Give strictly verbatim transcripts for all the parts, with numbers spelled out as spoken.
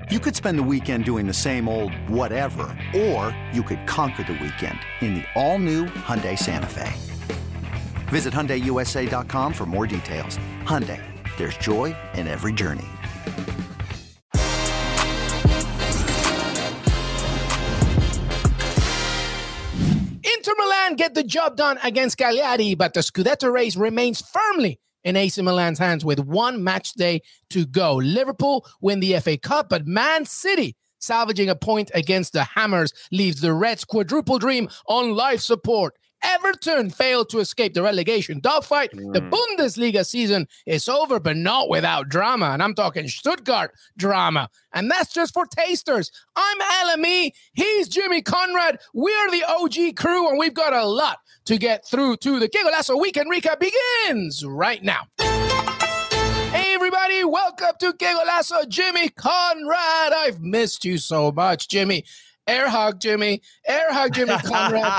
You could spend the weekend doing the same old whatever, or you could conquer the weekend in the all-new Hyundai Santa Fe. Visit Hyundai U S A dot com for more details. Hyundai, there's joy in every journey. Inter Milan get the job done against Cagliari, but the Scudetto race remains firmly in A C Milan's hands with one match day to go. Liverpool win the F A Cup, but Man City salvaging a point against the Hammers leaves the Reds' quadruple dream on life support. Everton failed to escape the relegation dogfight. Mm. The Bundesliga season is over, but not without drama. And I'm talking Stuttgart drama. And that's just for tasters. I'm L M E. He's Jimmy Conrad. We're the O G crew, and we've got a lot to get through to. The Que Golazo Weekend Recap begins right now. Hey, everybody. Welcome to Que Golazo. Jimmy Conrad. I've missed you so much, Jimmy. Air hug, Jimmy. Air hug, Jimmy Conrad.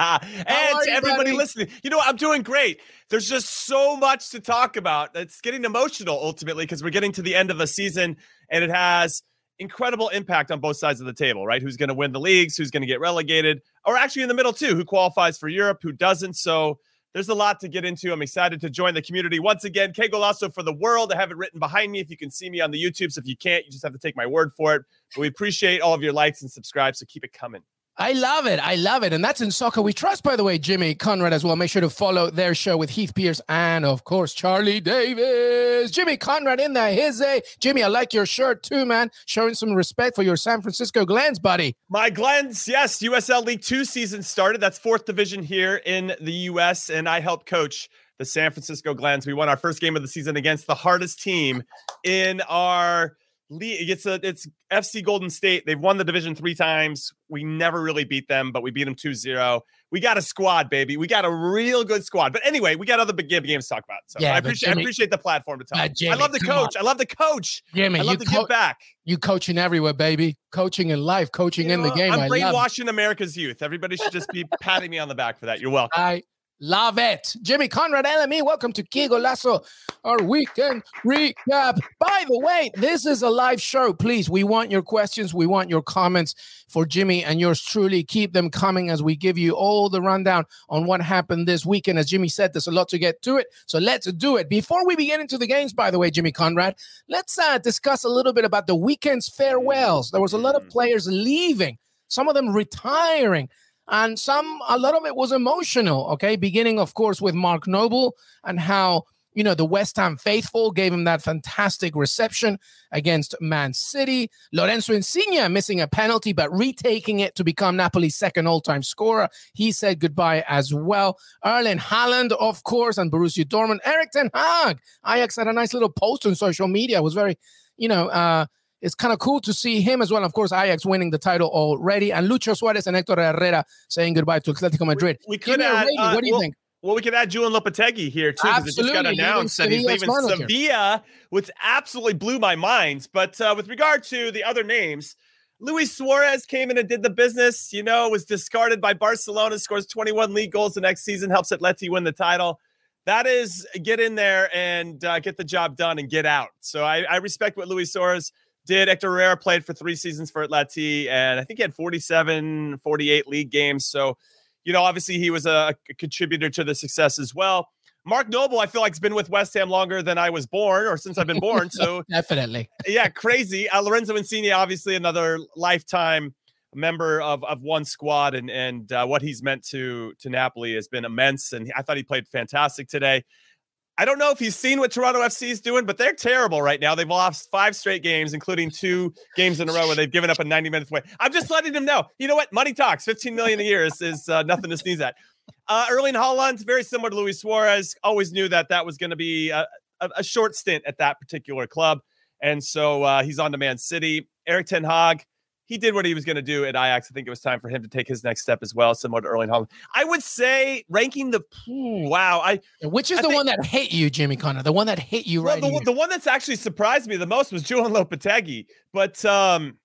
And to everybody buddy? listening, you know what? I'm doing great. There's just so much to talk about. It's getting emotional ultimately because we're getting to the end of the season and it has incredible impact on both sides of the table, right? Who's going to win the leagues, who's going to get relegated, or actually in the middle too, who qualifies for Europe, who doesn't. So there's a lot to get into. I'm excited to join the community once again. Que Golazo for the world. I have it written behind me if you can see me on the YouTube. So if you can't, you just have to take my word for it. But we appreciate all of your likes and subscribes, so keep it coming. I love it. I love it. And that's in Soccer We Trust, by the way, Jimmy Conrad as well. Make sure to follow their show with Heath Pierce and, of course, Charlie Davis. Jimmy Conrad in the hizzy. Jimmy, I like your shirt too, man. Showing some respect for your San Francisco Glens, buddy. My Glens, yes. U S L League Two season started. That's fourth division here in the U S, and I helped coach the San Francisco Glens. We won our first game of the season against the hardest team in our league. It's a, it's F C Golden State. They've won the division three times. We never really beat them, but we beat them two zero. We got a squad, baby. We got a real good squad. But anyway, we got other big games to talk about. So yeah, I appreciate Jimmy, I appreciate the platform to talk. Uh, Jimmy, I love the coach. On. I love the coach. Jimmy, I love to co- give back. You coaching everywhere, baby. Coaching in life, coaching you in know, the game. I'm I brainwashing America's youth. Everybody should just be patting me on the back for that. You're welcome. I love it. Jimmy Conrad, L M E, welcome to Que Golazo, our weekend recap. By the way, this is a live show. Please, we want your questions. We want your comments for Jimmy and yours truly. Keep them coming as we give you all the rundown on what happened this weekend. As Jimmy said, there's a lot to get to it, so let's do it. Before we begin into the games, by the way, Jimmy Conrad, let's uh, discuss a little bit about the weekend's farewells. There was a lot of players leaving, some of them retiring. And some, a lot of it was emotional, okay? Beginning, of course, with Mark Noble and how, you know, the West Ham faithful gave him that fantastic reception against Man City. Lorenzo Insigne missing a penalty, but retaking it to become Napoli's second all-time scorer. He said goodbye as well. Erling Haaland, of course, and Borussia Dortmund. Erik ten Hag. Ajax had a nice little post on social media. It was very, you know, uh, it's kind of cool to see him as well. Of course, Ajax winning the title already. And Lucho Suarez and Hector Herrera saying goodbye to Atletico Madrid. We, we could add, uh, what do you well, think? Well, we could add Julian Lopetegui here, too, because it just got announced that he's leaving Sevilla, which absolutely blew my mind. But uh, with regard to the other names, Luis Suarez came in and did the business, you know, was discarded by Barcelona, scores twenty-one league goals the next season, helps Atleti win the title. That is, get in there and uh, get the job done and get out. So I, I respect what Luis Suarez did. Hector Herrera played for three seasons for Atleti, and I think he had forty-seven, forty-eight league games. So, you know, obviously he was a, a contributor to the success as well. Mark Noble, I feel like, has been with West Ham longer than I was born, or since I've been born. So definitely. Yeah, crazy. Uh, Lorenzo Insigne, obviously another lifetime member of, of one squad, and, and uh, what he's meant to, to Napoli has been immense. And I thought he played fantastic today. I don't know if he's seen what Toronto F C is doing, but they're terrible right now. They've lost five straight games, including two games in a row where they've given up a ninety minutes win. I'm just letting them know. You know what? Money talks. fifteen million dollars a year is, is uh, nothing to sneeze at. Uh, Erling Haaland, very similar to Luis Suarez. Always knew that that was going to be a, a, a short stint at that particular club. And so uh, he's on to Man City. Erik ten Hag, he did what he was going to do at Ajax. I think it was time for him to take his next step as well, similar to Erling Haaland. I would say ranking the ooh, wow. I which is I the think, one that hit you, Jimmy Connor? The one that hit you well, right? The, the one that's actually surprised me the most was Julian Lopetegui, but um,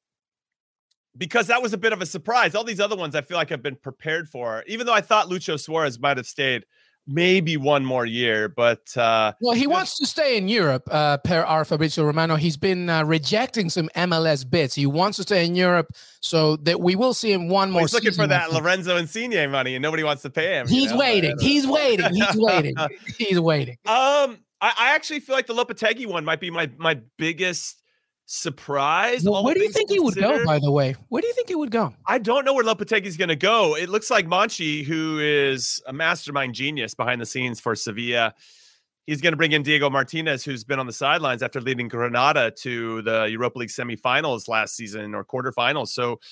because that was a bit of a surprise. All these other ones I feel like I've been prepared for, even though I thought Lucho Suarez might have stayed. maybe one more year, but uh, well, he wants to stay in Europe. Uh, per our Fabrizio Romano, he's been uh, rejecting some M L S bids. He wants to stay in Europe, so that we will see him one more. He's looking season, for that Lorenzo Insigne money, and nobody wants to pay him. He's you know? waiting. He's waiting. He's waiting. He's waiting. Um, I, I actually feel like the Lopetegui one might be my my biggest surprise. Well, where do you think he would go, by the way? Where do you think he would go? I don't know where Lopetegui's going to go. It looks like Monchi, who is a mastermind genius behind the scenes for Sevilla, he's going to bring in Diego Martinez, who's been on the sidelines after leading Granada to the Europa League semifinals last season or quarterfinals. So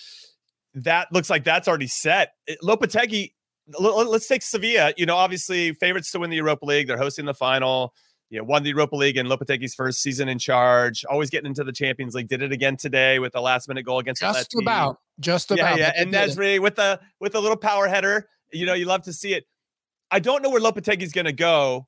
that looks like that's already set. Lopetegui, let's take Sevilla. You know, obviously favorites to win the Europa League. They're hosting the final. You know, won the Europa League in Lopetegui's first season in charge, always getting into the Champions League. Did it again today with the last minute goal against just Atleti. about, just yeah, about. Yeah, and Nesri with the with a little power header. You know, you love to see it. I don't know where Lopetegui's going to go,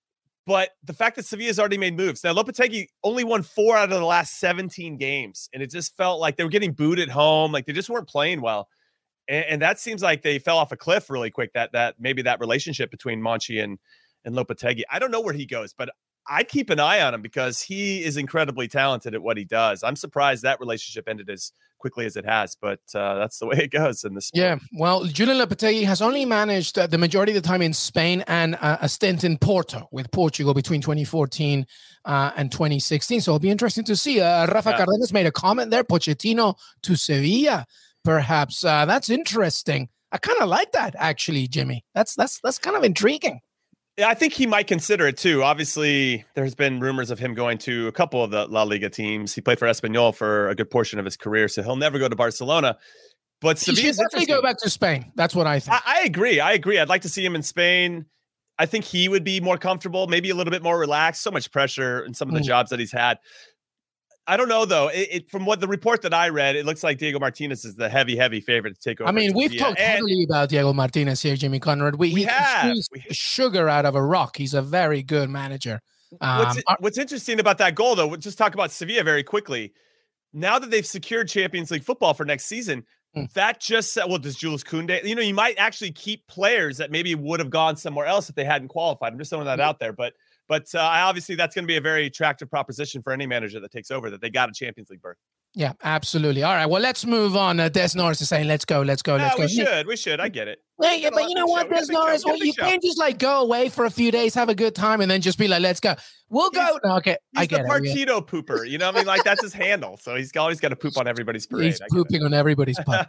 but the fact that Sevilla's already made moves. Now, Lopetegui only won four out of the last seventeen games, and it just felt like they were getting booed at home, like they just weren't playing well. And, and that seems like they fell off a cliff really quick. That that maybe that relationship between Monchi and and Lopetegui. I don't know where he goes, but I'd keep an eye on him because he is incredibly talented at what he does. I'm surprised that relationship ended as quickly as it has, but uh, that's the way it goes in this. Yeah, well, Julian Lopetegui has only managed uh, the majority of the time in Spain and uh, a stint in Porto with Portugal between twenty fourteen uh, and twenty sixteen. So it'll be interesting to see. Uh, Rafa yeah. Cardenas made a comment there, Pochettino to Sevilla, perhaps. Uh, that's interesting. I kind of like that, actually, Jimmy. That's that's that's kind of intriguing. Yeah, I think he might consider it too. Obviously, there's been rumors of him going to a couple of the La Liga teams. He played for Espanyol for a good portion of his career, so he'll never go to Barcelona. But Sevilla should definitely go back to Spain. That's what I think. I, I agree. I agree. I'd like to see him in Spain. I think he would be more comfortable, maybe a little bit more relaxed. So much pressure in some of the mm. jobs that he's had. I don't know, though. It, it, from what the report that I read, it looks like Diego Martinez is the heavy, heavy favorite to take over. I mean, we've talked heavily about Diego Martinez here, Jimmy Conrad. We, we he have. We, sugar out of a rock. He's a very good manager. Um, what's, what's interesting about that goal, though, we'll just talk about Sevilla very quickly. Now that they've secured Champions League football for next season, mm. that just well, does Jules Koundé? You know, you might actually keep players that maybe would have gone somewhere else if they hadn't qualified. I'm just throwing that mm. out there, but. But uh, obviously, that's going to be a very attractive proposition for any manager that takes over, that they got a Champions League berth. Yeah, absolutely. All right, well, let's move on. Uh, Des Norris is saying, let's go, let's go, let's yeah, go. We should, we should. I get it. Yeah, yeah, but you know what, Des Norris? Well, you can't just like go away for a few days, have a good time, and then just be like, let's go. We'll he's, go. No, okay, he's I get the it. Partido yeah. pooper. You know what I mean? Like, that's his handle. So he's always got to poop on everybody's parade. He's pooping on everybody's pup.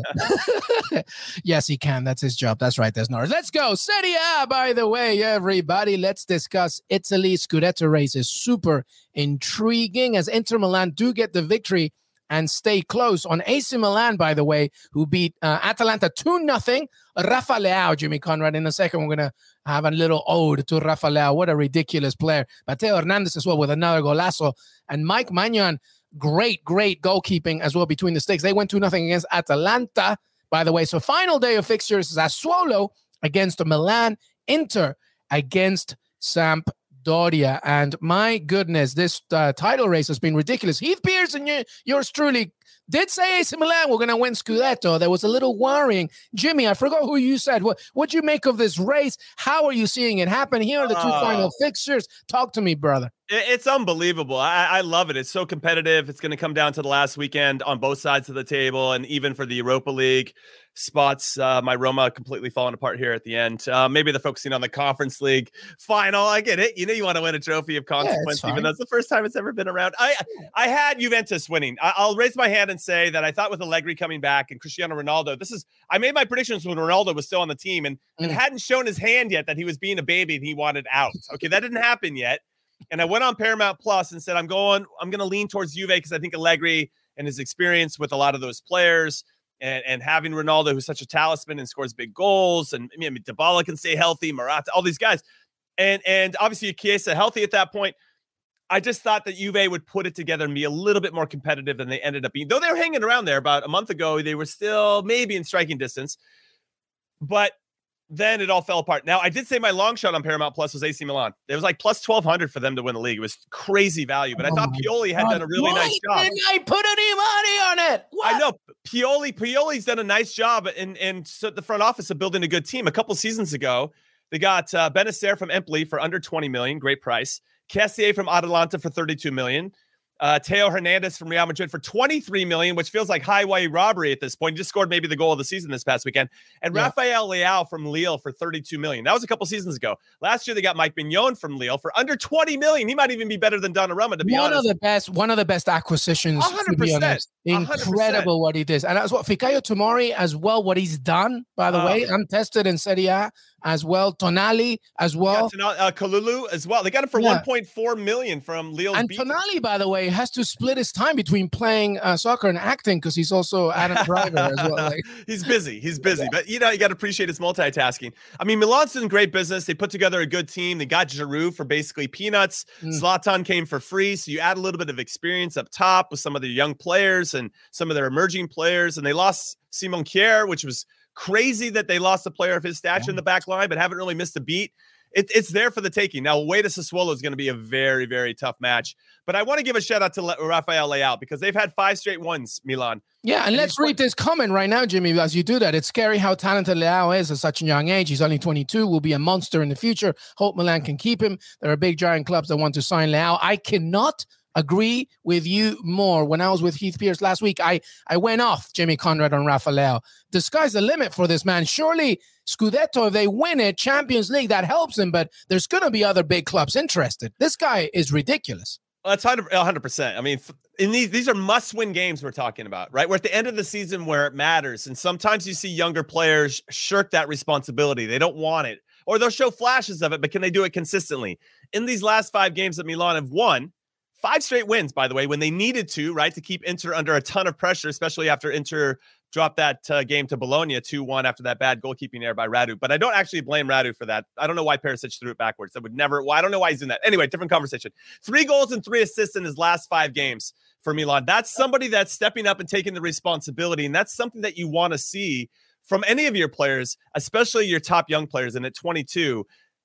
Yeah. Yes, he can. That's his job. That's right, Des Norris. Let's go. Serie A, by the way, everybody. Let's discuss Italy. Scudetto race is super intriguing as Inter Milan do get the victory and stay close on A C Milan, by the way, who beat uh, Atalanta two nothing. Rafa Leao, Jimmy Conrad. In a second, we're going to have a little ode to Rafa Leao. What a ridiculous player. Mateo Hernandez as well with another golazo. And Mike Maignan, great, great goalkeeping as well between the sticks. They went two nothing against Atalanta, by the way. So final day of fixtures, Sassuolo against Milan, Inter against Samp. Doria, and my goodness, this uh, title race has been ridiculous. Heath Pearson, you, yours truly, did say A C Milan we're going to win Scudetto. There was a little worrying. Jimmy, I forgot who you said. What what'd you make of this race? How are you seeing it happen? Here are the two uh, final fixtures. Talk to me, brother. It's unbelievable. I, I love it. It's so competitive. It's going to come down to the last weekend on both sides of the table, and even for the Europa League spots, uh, my Roma completely falling apart here at the end. Uh, maybe they're focusing on the Conference League final. I get it. You know, you want to win a trophy of consequence, yeah, even though it's the first time it's ever been around. I I had Juventus winning. I, I'll raise my hand and say that I thought with Allegri coming back and Cristiano Ronaldo, this is I made my predictions when Ronaldo was still on the team and, mm. and hadn't shown his hand yet that he was being a baby and he wanted out. Okay, that didn't happen yet. And I went on Paramount Plus and said, I'm going, I'm going to lean towards Juve because I think Allegri and his experience with a lot of those players and, and having Ronaldo, who's such a talisman and scores big goals, and I mean, Dybala can stay healthy, Morata, all these guys. And, and obviously Chiesa healthy at that point. I just thought that Juve would put it together and be a little bit more competitive than they ended up being. Though they were hanging around there about a month ago, they were still maybe in striking distance. But then it all fell apart. Now, I did say my long shot on Paramount Plus was A C Milan. It was like plus twelve hundred for them to win the league. It was crazy value, but I thought Pioli had done a really Why nice job. Didn't I put any money on it? What? I know Pioli. Pioli's done a nice job in in the front office of building a good team. A couple seasons ago, They got uh, Benacer from Empoli for under twenty million, great price. Kessié from Atalanta for thirty-two million. Uh, Teo Hernandez from Real Madrid for twenty-three million, which feels like highway robbery at this point. He just scored maybe the goal of the season this past weekend. And yeah. Rafael Leao from Lille for thirty-two million. That was a couple seasons ago. Last year they got Mike Mignon from Lille for under twenty million. He might even be better than Donnarumma, to be one honest. One of the best, one of the best acquisitions. one hundred percent. To be honest. Incredible one hundred percent. What he did. And that's what Fikayo Tomori as well, what he's done, by the uh, way, untested in Serie A as well. Tonali as well. Uh, Kalulu as well. They got him for yeah. one point four million from Lille's. And beat. Tonali, by the way, has to split his time between playing uh, soccer and acting because he's also Adam Driver as well. Like. He's busy. He's busy. Yeah. But, you know, you got to appreciate his multitasking. I mean, Milan's doing great business. They put together a good team. They got Giroud for basically peanuts. Mm. Zlatan came for free. So you add a little bit of experience up top with some of the young players and some of their emerging players. And they lost Simon Kjær, which was crazy that they lost a player of his stature yeah. in the back line, but haven't really missed a beat. It, it's there for the taking. Now, away to Sassuolo is going to be a very, very tough match. But I want to give a shout out to Le- Rafael Leao because they've had five straight ones, Milan. Yeah, and, and let's read this comment right now, Jimmy, as you do that. It's scary how talented Leao is at such a young age. He's only twenty-two, will be a monster in the future. Hope Milan can keep him. There are big giant clubs that want to sign Leao. I cannot agree with you more. When I was with Heath Pierce last week, I, I went off Jimmy Conrad on Rafael. The sky's the limit for this man. Surely Scudetto, if they win it, Champions League, that helps him, but there's going to be other big clubs interested. This guy is ridiculous. Well, that's one hundred percent. I mean, in these, these are must-win games we're talking about, right? We're at the end of the season where it matters, and sometimes you see younger players shirk that responsibility. They don't want it, or they'll show flashes of it, but can they do it consistently? In these last five games that Milan have won, five straight wins, by the way, when they needed to, right, to keep Inter under a ton of pressure, especially after Inter dropped that uh, game to Bologna two one after that bad goalkeeping error by Radu. But I don't actually blame Radu for that. I don't know why Perisic threw it backwards. That would never, well, I don't know why he's doing that. Anyway, different conversation. Three goals and three assists in his last five games for Milan. That's somebody that's stepping up and taking the responsibility, and that's something that you want to see from any of your players, especially your top young players. And at twenty-two,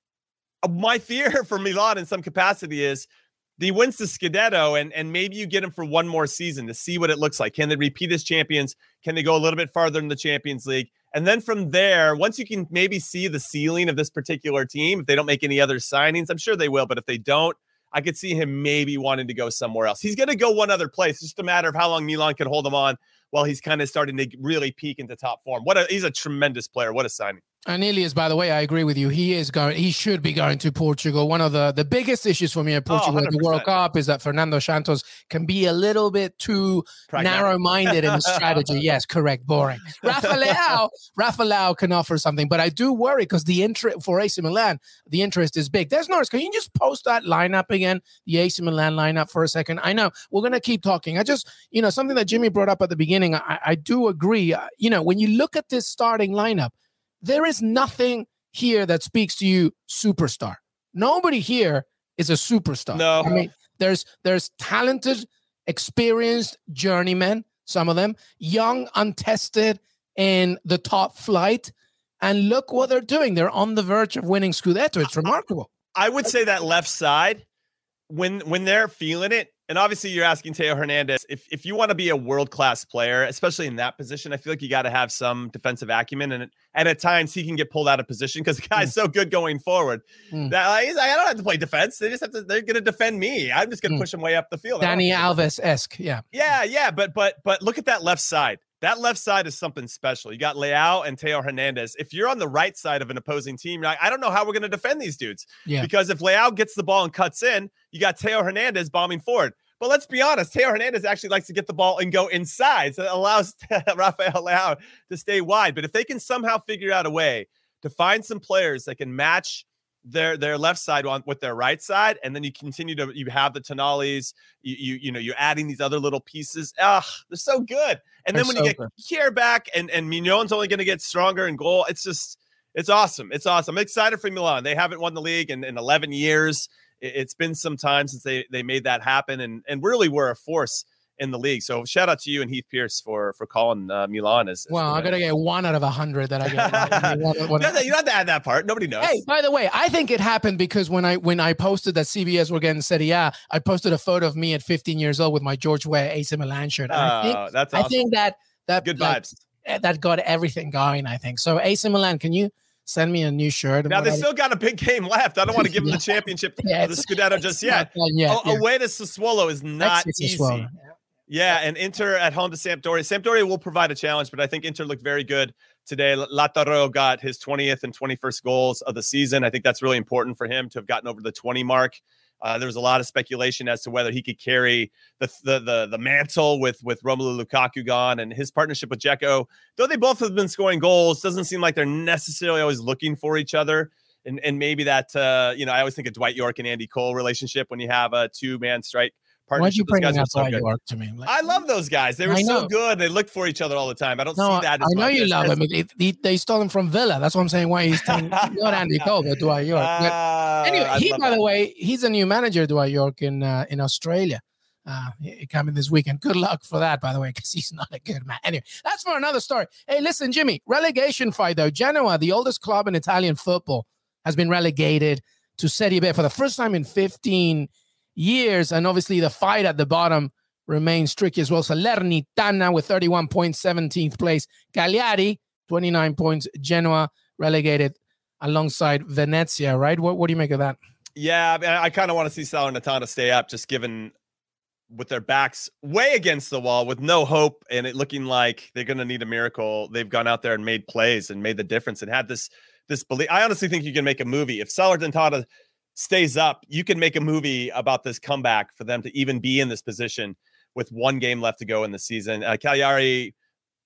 my fear for Milan in some capacity is he wins the Scudetto, and, and maybe you get him for one more season to see what it looks like. Can they repeat as champions? Can they go a little bit farther in the Champions League? And then from there, once you can maybe see the ceiling of this particular team, if they don't make any other signings, I'm sure they will, but if they don't, I could see him maybe wanting to go somewhere else. He's going to go one other place. It's just a matter of how long Milan can hold him on while he's kind of starting to really peak into top form. What a, he's a tremendous player. What a signing. And Ilias, by the way, I agree with you. He is going. He should be going to Portugal. One of the, the biggest issues for me at Portugal oh, at the World Cup is that Fernando Santos can be a little bit too Pragmatic. narrow-minded in his strategy. Yes, correct. Boring. Rafael, Rafael can offer something, but I do worry because the interest for A C Milan, the interest is big. Des Norris, can you just post that lineup again, the A C Milan lineup for a second? I know we're going to keep talking. I just, you know, something that Jimmy brought up at the beginning. I, I do agree. Uh, you know, when you look at this starting lineup, there is nothing here that speaks to you superstar. Nobody here is a superstar. No. I mean, there's there's talented, experienced journeymen, some of them, young, untested in the top flight. And look what they're doing. They're on the verge of winning Scudetto. It's remarkable. I would say that left side, when when they're feeling it, and obviously you're asking Teo Hernandez, if, if you want to be a world-class player, especially in that position, I feel like you got to have some defensive acumen. And, and at times he can get pulled out of position because the guy's mm. so good going forward mm. that like, he's like, I don't have to play defense. They just have to, they're going to defend me. I'm just going to mm. push him way up the field. Danny Alves-esque. Yeah. Yeah. Yeah. But, but, but look at that left side. That left side is something special. You got Leao and Teo Hernandez. If you're on the right side of an opposing team, you're like, I don't know how we're going to defend these dudes. Yeah. Because if Leao gets the ball and cuts in, you got Teo Hernandez bombing forward. But let's be honest, Teo Hernandez actually likes to get the ball and go inside. So it allows Rafael Leao to stay wide. But if they can somehow figure out a way to find some players that can match their their left side on with their right side, and then you continue to you have the Tonalis, you you you know you're adding these other little pieces. Ah, they're so good. And they're then when so you get Kjær back, and and Mignon's only going to get stronger in goal. It's just it's awesome. It's awesome. I'm excited for Milan. They haven't won the league in, in eleven years. It, it's been some time since they they made that happen, and and really were a force in the league. So shout out to you and Heath Pierce for for calling uh, Milan as, as well. I gotta get one out of a hundred that I get. one, one, you, don't have, you don't have to add that part. Nobody knows. Hey, by the way, I think it happened because when I when I posted that C B S were getting Serie A, I posted a photo of me at fifteen years old with my George Weah A C Milan shirt. And oh, I think, that's awesome. I think that that good like, vibes. That got everything going. I think so. A C Milan, can you Send me a new shirt. Now, they still got a big game left. I don't want to give them the championship yeah, of the Scudetto just yet. yet a- yeah. Away to Sassuolo is not easy. Sassuolo. Yeah, and Inter at home to Sampdoria. Sampdoria will provide a challenge, but I think Inter looked very good today. Lautaro got his twentieth and twenty-first goals of the season. I think that's really important for him to have gotten over the twenty mark. Uh, there was a lot of speculation as to whether he could carry the the the, the mantle with, with Romelu Lukaku gone, and his partnership with Dzeko. Though they both have been scoring goals, doesn't seem like they're necessarily always looking for each other. And and maybe that, uh, you know, I always think of Dwight York and Andy Cole relationship when you have a two-man strike partnership. Why'd you bring up so Dwight York to me? Like, I love those guys. They were so good. They looked for each other all the time. I don't no, see that as I know much. you as, love as, him. They, they, they stole him from Villa. That's what I'm saying. Why he's taking, not Andy Cole, but Dwight York. Uh, anyway, he, by that. the way, he's a new manager, Dwight York, in uh, in Australia. Uh, he coming this weekend. Good luck for that, by the way, because he's not a good man. Anyway, that's for another story. Hey, listen, Jimmy, relegation fight, though. Genoa, the oldest club in Italian football, has been relegated to Serie B for the first time in fifteen years. And obviously, the fight at the bottom remains tricky as well. Salernitana with thirty-one points, seventeenth place. Cagliari, twenty-nine points. Genoa relegated alongside Venezia, right? What, what do you make of that? Yeah, I, mean, I kind of want to see Salernitana stay up, just given with their backs way against the wall with no hope and it looking like they're going to need a miracle. They've gone out there and made plays and made the difference and had this this belief. I honestly think you can make a movie. If Salernitana stays up, you can make a movie about this comeback for them to even be in this position with one game left to go in the season. Uh, Cagliari,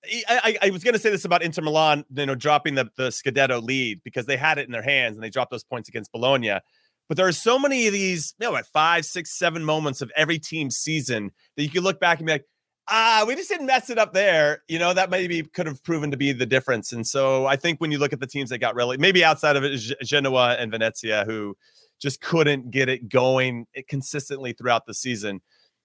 I, I, I was going to say this about Inter Milan, you know, dropping the, the Scudetto lead because they had it in their hands and they dropped those points against Bologna. But there are so many of these, you know, like five, six, seven moments of every team's season that you can look back and be like, ah, we just didn't mess it up there. You know, that maybe could have proven to be the difference. And so I think when you look at the teams that got relegated, maybe outside of it, Genoa and Venezia, who just couldn't get it going consistently throughout the season.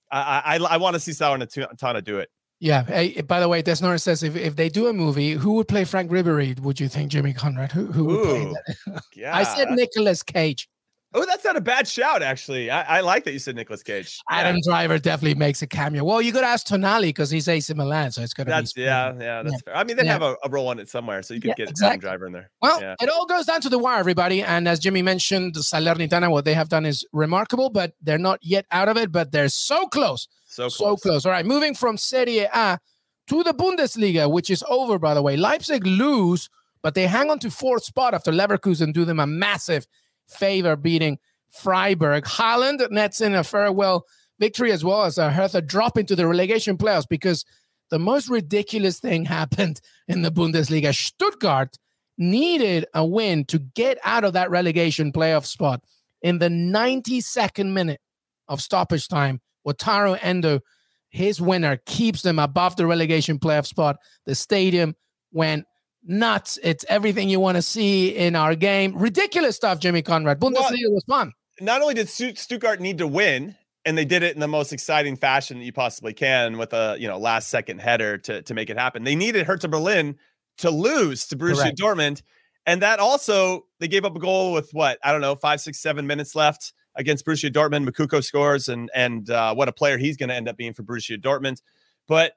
I I, I want to see Salernitana do it. Yeah. Hey, by the way, Desnor says if, if they do a movie, who would play Frank Ribery? Would you think, Jimmy Conrad? Who, who would Ooh, play that? Yeah. I said Nicolas Cage. Oh, that's not a bad shout, actually. I, I like that you said Nicolas Cage. Adam yeah. Driver definitely makes a cameo. Well, you could ask Tonali because he's A C Milan, so it's going to be. Yeah, yeah, that's yeah. fair. I mean, they yeah. have a, a role on it somewhere, so you could yeah, get exactly. Adam Driver in there. Well, yeah. it all goes down to the wire, everybody. And as Jimmy mentioned, Salernitana, what they have done is remarkable, but they're not yet out of it, but they're so close. So close. So close. All right, moving from Serie A to the Bundesliga, which is over, by the way. Leipzig lose, but they hang on to fourth spot after Leverkusen do them a massive favor, beating Freiburg. Haaland nets in a farewell victory as well as uh, Hertha drop into the relegation playoffs because the most ridiculous thing happened in the Bundesliga. Stuttgart needed a win to get out of that relegation playoff spot. In the ninety-second minute of stoppage time, Wataru Endo, his winner, keeps them above the relegation playoff spot. The stadium went nuts. It's everything you want to see in our game. Ridiculous stuff, Jimmy Conrad. Bundesliga well, was fun. Not only did Stuttgart need to win, and they did it in the most exciting fashion that you possibly can with a you know last second header to, to make it happen. They needed Hertha Berlin to lose to Borussia Correct. Dortmund. And that also, they gave up a goal with what, I don't know, five, six, seven minutes left against Borussia Dortmund. Moukoko scores, and and uh, what a player he's going to end up being for Borussia Dortmund. But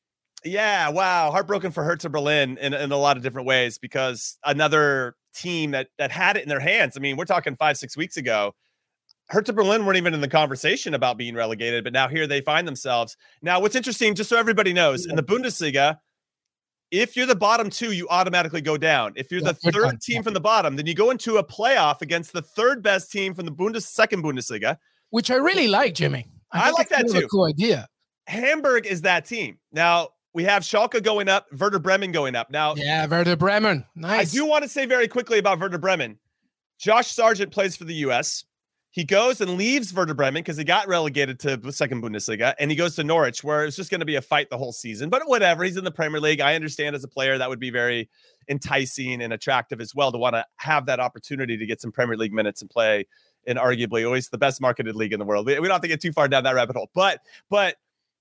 yeah, wow, heartbroken for Hertha Berlin in, in a lot of different ways because another team that that had it in their hands. I mean, we're talking five, six weeks ago. Hertha Berlin weren't even in the conversation about being relegated, but now here they find themselves. Now, what's interesting, just so everybody knows, in the Bundesliga, if you're the bottom two, you automatically go down. If you're yeah, the third team from the bottom, then you go into a playoff against the third best team from the Bundes second Bundesliga. Which I really like, Jimmy. I, I like that too. A cool idea. Hamburg is that team. Now, we have Schalke going up, Werder Bremen going up. Now, yeah, Werder Bremen. Nice. I do want to say very quickly about Werder Bremen. Josh Sargent plays for the U S. He goes and leaves Werder Bremen because he got relegated to the second Bundesliga, and he goes to Norwich, where it's just going to be a fight the whole season. But whatever, he's in the Premier League. I understand as a player that would be very enticing and attractive as well to want to have that opportunity to get some Premier League minutes and play in arguably always the best marketed league in the world. We, we don't have to get too far down that rabbit hole, but but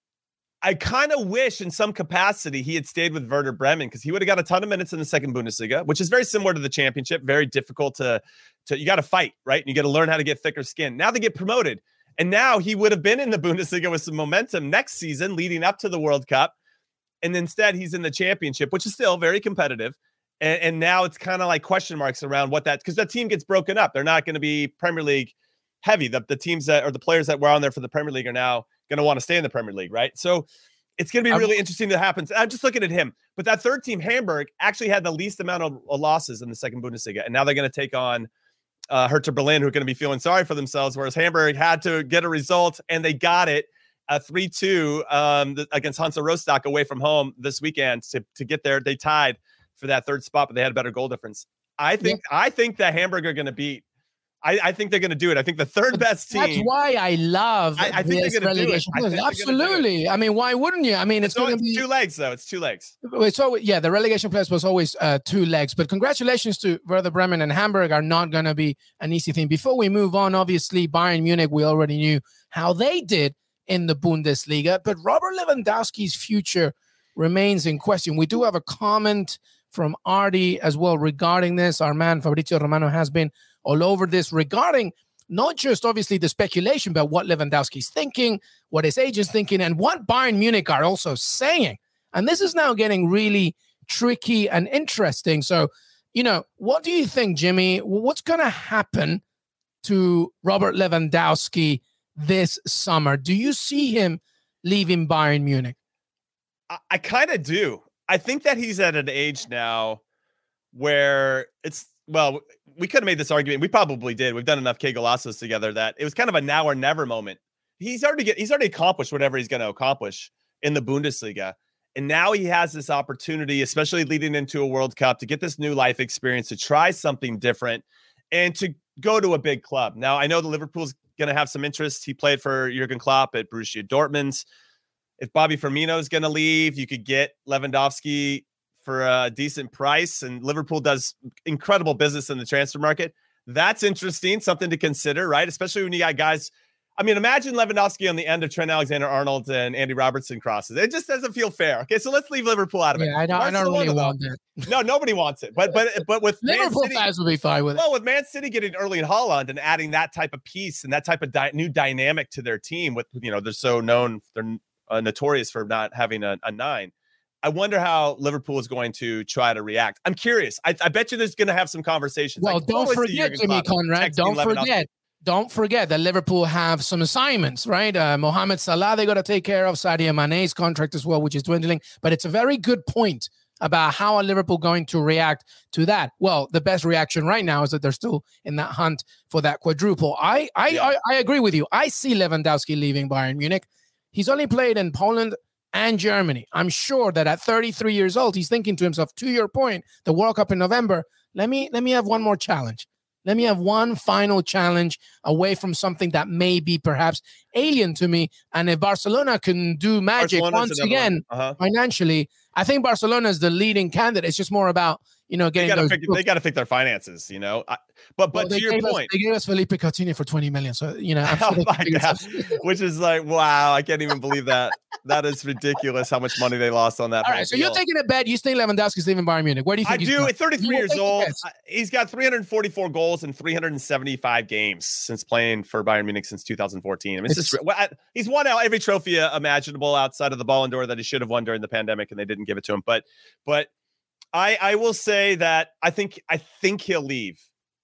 I kind of wish in some capacity he had stayed with Werder Bremen because he would have got a ton of minutes in the second Bundesliga, which is very similar to the championship, very difficult to, to you got to fight, right? And you got to learn how to get thicker skin. Now they get promoted. And now he would have been in the Bundesliga with some momentum next season leading up to the World Cup. And instead he's in the championship, which is still very competitive. And, and now it's kind of like question marks around what that, because that team gets broken up. They're not going to be Premier League heavy. The, the teams that, or the players that were on there for the Premier League are now going to want to stay in the Premier League, right? So it's going to be really I'm, interesting to happen. I'm just looking at him. But that third team, Hamburg, actually had the least amount of losses in the second Bundesliga. And now they're going to take on uh, Hertha Berlin, who are going to be feeling sorry for themselves, whereas Hamburg had to get a result, and they got it. A three two um, against Hansa Rostock away from home this weekend to, to get there. They tied for that third spot, but they had a better goal difference. I think yeah. I think that Hamburg are going to beat. I, I think they're going to do it. I think the third best team. That's why I love I, I think this they're going to do it. I Absolutely. I mean, why wouldn't you? I mean, it's, it's going to be two legs, though. It's two legs. So yeah, the relegation place was always uh, two legs. But congratulations to Werder Bremen and Hamburg are not going to be an easy thing. Before we move on, obviously Bayern Munich, we already knew how they did in the Bundesliga, but Robert Lewandowski's future remains in question. We do have a comment from Artie as well regarding this. Our man Fabrizio Romano has been all over this regarding not just obviously the speculation, but what Lewandowski's thinking, what his agent's thinking, and what Bayern Munich are also saying. And this is now getting really tricky and interesting. So, you know, what do you think, Jimmy? What's going to happen to Robert Lewandowski this summer? Do you see him leaving Bayern Munich? I, I kind of do. I think that he's at an age now where it's, well, we could have made this argument. We probably did. We've done enough Qué Golazos together that it was kind of a now or never moment. He's already get, he's already accomplished whatever he's going to accomplish in the Bundesliga. And now he has this opportunity, especially leading into a World Cup, to get this new life experience, to try something different and to go to a big club. Now, I know the Liverpool's going to have some interest. He played for Jurgen Klopp at Borussia Dortmund. If Bobby Firmino is going to leave, you could get Lewandowski for a decent price, and Liverpool does incredible business in the transfer market. That's interesting, something to consider, right? Especially when you got guys. I mean, imagine Lewandowski on the end of Trent Alexander-Arnold and Andy Robertson crosses. It just doesn't feel fair. Okay, so let's leave Liverpool out of it. Yeah, I don't, I don't really want that. No, nobody wants it. But but but with Liverpool fans will be fine with it. Well, with Man City getting Erling Haaland and adding that type of piece and that type of di- new dynamic to their team, with you know they're so known, they're uh, notorious for not having a, a nine. I wonder how Liverpool is going to try to react. I'm curious. I, I bet you there's going to have some conversations. Well, don't forget, Jimmy Conrad. Don't forget. Don't forget that Liverpool have some assignments, right? Uh, Mohamed Salah, they got to take care of. Sadio Mane's contract as well, which is dwindling. But it's a very good point about how are Liverpool going to react to that. Well, the best reaction right now is that they're still in that hunt for that quadruple. I I, yeah. I, I agree with you. I see Lewandowski leaving Bayern Munich. He's only played in Poland and Germany. I'm sure that at thirty-three years old, he's thinking to himself, to your point, the World Cup in November, let me let me have one more challenge. Let me have one final challenge away from something that may be perhaps alien to me. And if Barcelona can do magic Barcelona's once again uh-huh. financially, I think Barcelona is the leading candidate. It's just more about, you know, getting they those. Figure, they got to fix their finances, you know. I, but but well, to your point, us, they gave us Felipe Coutinho for twenty million. So you know, I'm sure oh my God. Which is like, wow, I can't even believe that. That is ridiculous how much money they lost on that. All right, so deal. You're taking a bet. You think Lewandowski's leaving Bayern Munich? Where do you think? I do. At thirty-three years old, he's got three hundred forty-four goals in three hundred seventy-five games since playing for Bayern Munich since two thousand fourteen. I mean, it's it's, just, he's won out every trophy imaginable outside of the Ballon d'Or that he should have won during the pandemic, and they didn't give it to him. But, but I, I will say that I think, I think he'll leave.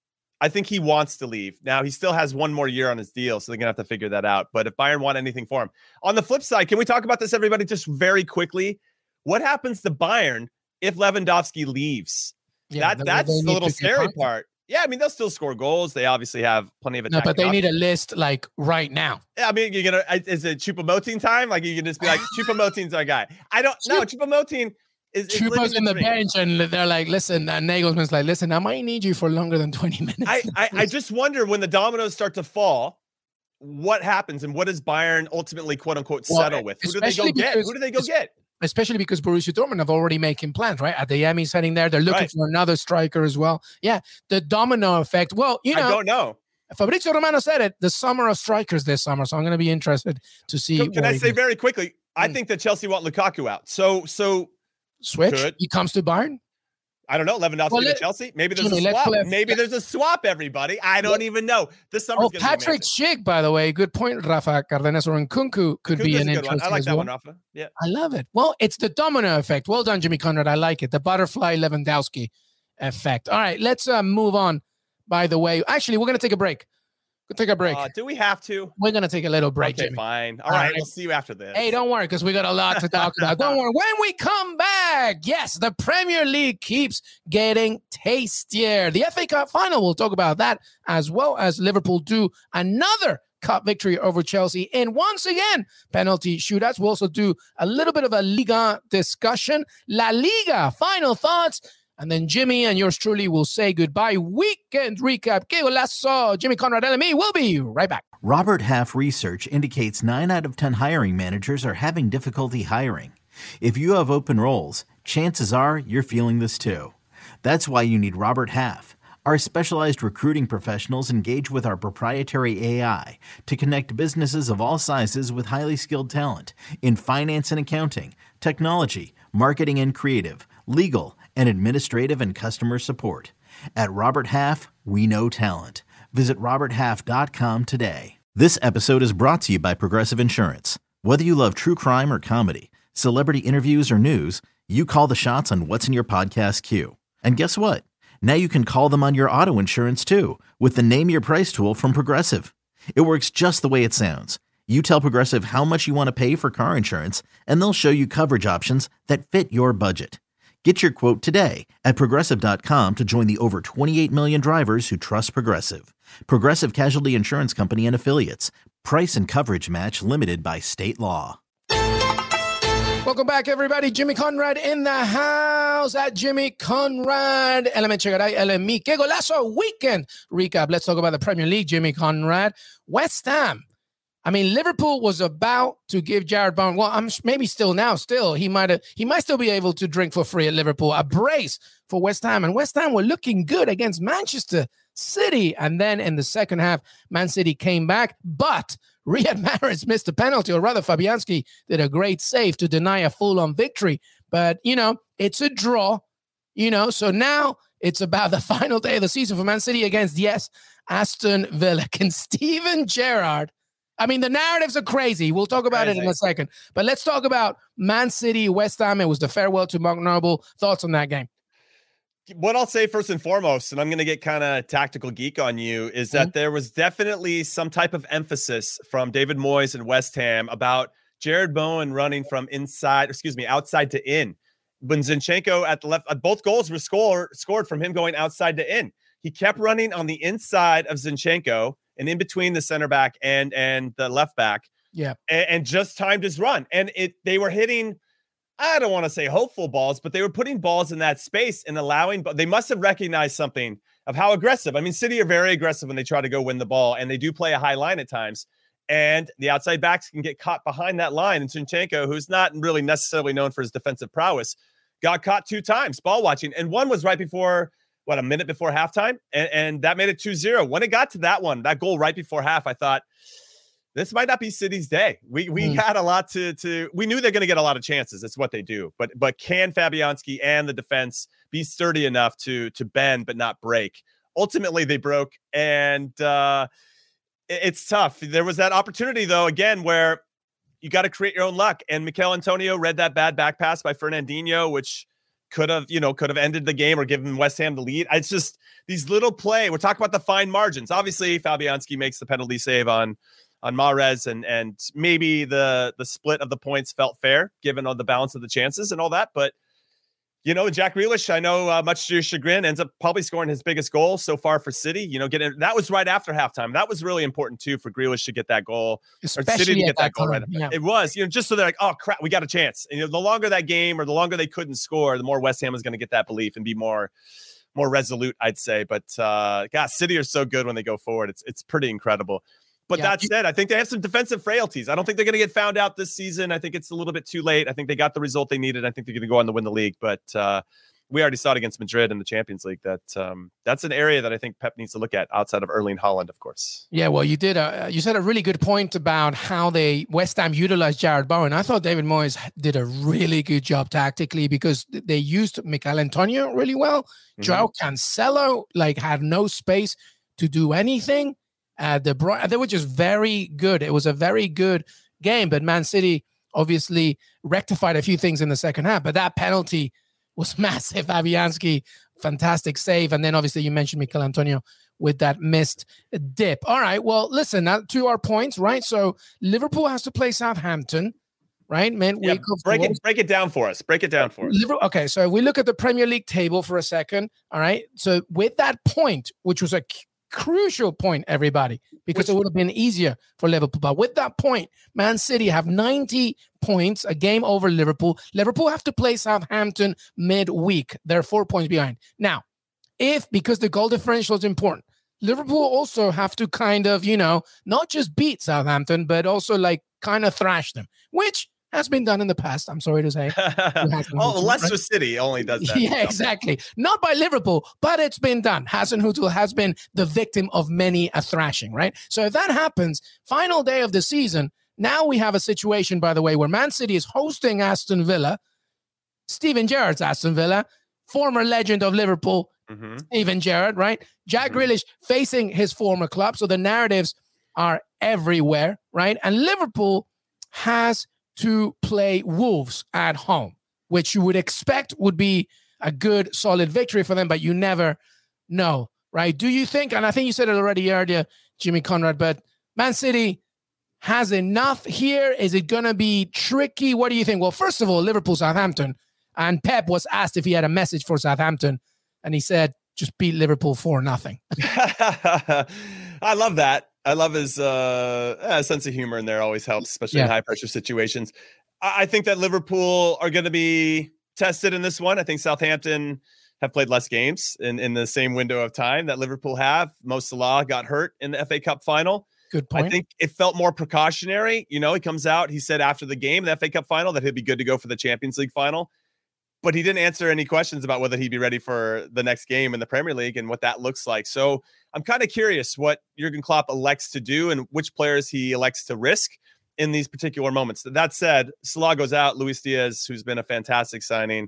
I think he wants to leave. Now, he still has one more year on his deal, so they're going to have to figure that out. But if Bayern want anything for him. On the flip side, can we talk about this, everybody, just very quickly? What happens to Bayern if Lewandowski leaves? Yeah, that, that's the little scary part. Yeah, I mean, they'll still score goals. They obviously have plenty of attack. No, but they options. Need a list, like, right now. Yeah, I mean, you're going to – is it Choupo-Moting time? Like, you can just be like, Choupo-Moting's our guy. I don't – no, Choupo-Moting – Is, Choupo's in the dream. bench, and they're like, listen, and Nagelsmann's like, listen, I might need you for longer than twenty minutes. I, I, I just wonder when the dominoes start to fall, what happens and what does Bayern ultimately, quote unquote, settle well, with? Who do they go because, get? Who do they go get? Especially because Borussia Dortmund have already making plans, right? Adeyemi's heading there. They're looking right. for another striker as well. Yeah, the domino effect. Well, you know, I don't know. Fabrizio Romano said it, the summer of strikers this summer. So I'm going to be interested to see. Can, can I say very quickly, I mm. think that Chelsea want Lukaku out. So, so. Switch. Could. He comes to Bayern. I don't know. Lewandowski well, to Chelsea. Maybe there's Jimmy, a swap. Play, Maybe there's a swap. Everybody. I don't let, even know. This summer. Oh, Patrick Schick, by the way. Good point, Rafa Cardenas or Nkunku could Nkunku's be an interesting. I like that well. one, Rafa. Yeah, I love it. Well, it's the domino effect. Well done, Jimmy Conrad. I like it. The butterfly Lewandowski effect. All right, let's uh, move on. By the way, actually, we're going to take a break. We'll take a break. Uh, do we have to? We're going to take a little break. Okay, Jimmy. fine. All, All right, right, we'll see you after this. Hey, don't worry, because we got a lot to talk about. Don't worry. When we come back, yes, the Premier League keeps getting tastier. The F A Cup final, we'll talk about that, as well as Liverpool do another cup victory over Chelsea. And once again, penalty shootouts. We'll also do a little bit of a Liga discussion. La Liga, final thoughts. And then Jimmy and yours truly will say goodbye. Weekend recap. Que golazo. Jimmy Conrad and me. We'll be right back. Robert Half research indicates nine out of ten hiring managers are having difficulty hiring. If you have open roles, chances are you're feeling this too. That's why you need Robert Half. Our specialized recruiting professionals engage with our proprietary A I to connect businesses of all sizes with highly skilled talent in finance and accounting, technology, marketing and creative, legal, and administrative and customer support. At Robert Half, we know talent. Visit robert half dot com today. This episode is brought to you by Progressive Insurance. Whether you love true crime or comedy, celebrity interviews or news, you call the shots on what's in your podcast queue. And guess what? Now you can call them on your auto insurance too with the Name Your Price tool from Progressive. It works just the way it sounds. You tell Progressive how much you want to pay for car insurance, and they'll show you coverage options that fit your budget. Get your quote today at progressive dot com to join the over twenty-eight million drivers who trust Progressive. Progressive Casualty Insurance Company and Affiliates. Price and coverage match limited by state law. Welcome back, everybody. Jimmy Conrad in the house at Jimmy Conrad. Element Chegaray, L M E. Que golazo weekend recap. Let's talk about the Premier League, Jimmy Conrad. West Ham. I mean, Liverpool was about to give Jared Bowen, well, I'm maybe still now, still, he might have, he might still be able to drink for free at Liverpool. A brace for West Ham. And West Ham were looking good against Manchester City. And then in the second half, Man City came back. But Riyad Mahrez missed a penalty, or rather, Fabianski did a great save to deny a full-on victory. But, you know, it's a draw, you know, so now it's about the final day of the season for Man City against, yes, Aston Villa. Can Steven Gerrard, I mean, the narratives are crazy. We'll talk about crazy. it in a second. But let's talk about Man City, West Ham. It was the farewell to Mark Noble. Thoughts on that game? What I'll say first and foremost, and I'm going to get kind of tactical geek on you, is that mm-hmm. there was definitely some type of emphasis from David Moyes and West Ham about Jared Bowen running from inside, excuse me, outside to in. When Zinchenko at the left, uh, both goals were score, scored from him going outside to in. He kept running on the inside of Zinchenko and in between the center back and and the left back. Yeah. And, and just timed his run. And it they were hitting, I don't want to say hopeful balls, but they were putting balls in that space and allowing, but they must have recognized something of how aggressive. I mean, City are very aggressive when they try to go win the ball, and they do play a high line at times. And the outside backs can get caught behind that line. And Zinchenko, who's not really necessarily known for his defensive prowess, got caught two times ball watching. And one was right before, what, a minute before halftime? And, and that made it two zero. When it got to that one, that goal right before half, I thought, this might not be City's day. We we mm. had a lot to, to, we knew they're going to get a lot of chances. That's what they do. But but can Fabianski and the defense be sturdy enough to, to bend but not break? Ultimately, they broke. And, uh, it's tough. There was that opportunity, though, again, where you got to create your own luck. And Mikel Antonio read that bad back pass by Fernandinho, which could have, you know, could have ended the game or given West Ham the lead. It's just these little play. We're talking about the fine margins. Obviously, Fabianski makes the penalty save on on Mahrez, and and maybe the the split of the points felt fair given all the balance of the chances and all that. But you know, Jack Grealish, I know, uh, much to your chagrin, ends up probably scoring his biggest goal so far for City. You know, getting that was right after halftime. That was really important too for Grealish to get that goal, especially or City to get that, that goal right. Yeah. It was, you know, just so they're like, oh crap, we got a chance. And you know, the longer that game or the longer they couldn't score, the more West Ham is going to get that belief and be more, more resolute, I'd say. But uh, God, City are so good when they go forward. It's it's pretty incredible. But yeah. that said, I think they have some defensive frailties. I don't think they're going to get found out this season. I think it's a little bit too late. I think they got the result they needed. I think they're going to go on to win the league. But uh, we already saw it against Madrid in the Champions League. That um, that's an area that I think Pep needs to look at outside of Erling Haaland, of course. Yeah, well, you did. A, you said a really good point about how they West Ham utilized Jared Bowen. I thought David Moyes did a really good job tactically because they used Mikel Antonio really well. Mm-hmm. Joao Cancelo like had no space to do anything. Uh, the they were just very good. It was a very good game, but Man City obviously rectified a few things in the second half. But that penalty was massive. Fabianski, fantastic save. And then obviously you mentioned Mikel Antonio with that missed dip. All right, well, listen, now to our points, right? So Liverpool has to play Southampton, right? Man, yeah, break it, break it down for us. Break it down for us. Liverpool, okay, so if we look at the Premier League table for a second, all right? So with that point, which was a c- crucial point, everybody, because which, it would have been easier for Liverpool. But with that point, Man City have ninety points, a game over Liverpool. Liverpool have to play Southampton midweek. They're four points behind. Now, if, because the goal differential is important, Liverpool also have to kind of, you know, not just beat Southampton, but also like kind of thrash them, which has been done in the past. I'm sorry to say. Oh, Leicester right? City only does that. Yeah, exactly. Not by Liverpool, but it's been done. Hasenhüttl has been the victim of many a thrashing, right? So if that happens, final day of the season, now we have a situation, by the way, where Man City is hosting Aston Villa, Steven Gerrard's Aston Villa, former legend of Liverpool, mm-hmm. Steven Gerrard, right? Jack mm-hmm. Grealish facing his former club. So the narratives are everywhere, right? And Liverpool has to play Wolves at home, which you would expect would be a good, solid victory for them, but you never know, right? Do you think, and I think you said it already earlier, Jimmy Conrad, but Man City has enough here? Is it going to be tricky? What do you think? Well, first of all, Liverpool, Southampton, and Pep was asked if he had a message for Southampton, and he said, just beat Liverpool for nothing. I love that. I love his uh, uh, sense of humor in there. Always helps, especially yeah. in high pressure situations. I, I think that Liverpool are going to be tested in this one. I think Southampton have played less games in, in the same window of time that Liverpool have. Mo Salah got hurt in the F A Cup final. Good point. I think it felt more precautionary. You know, he comes out, he said after the game, the F A Cup final, that he'd be good to go for the Champions League final. But he didn't answer any questions about whether he'd be ready for the next game in the Premier League and what that looks like. So I'm kind of curious what Jurgen Klopp elects to do and which players he elects to risk in these particular moments. That said, Salah goes out. Luis Diaz, who's been a fantastic signing,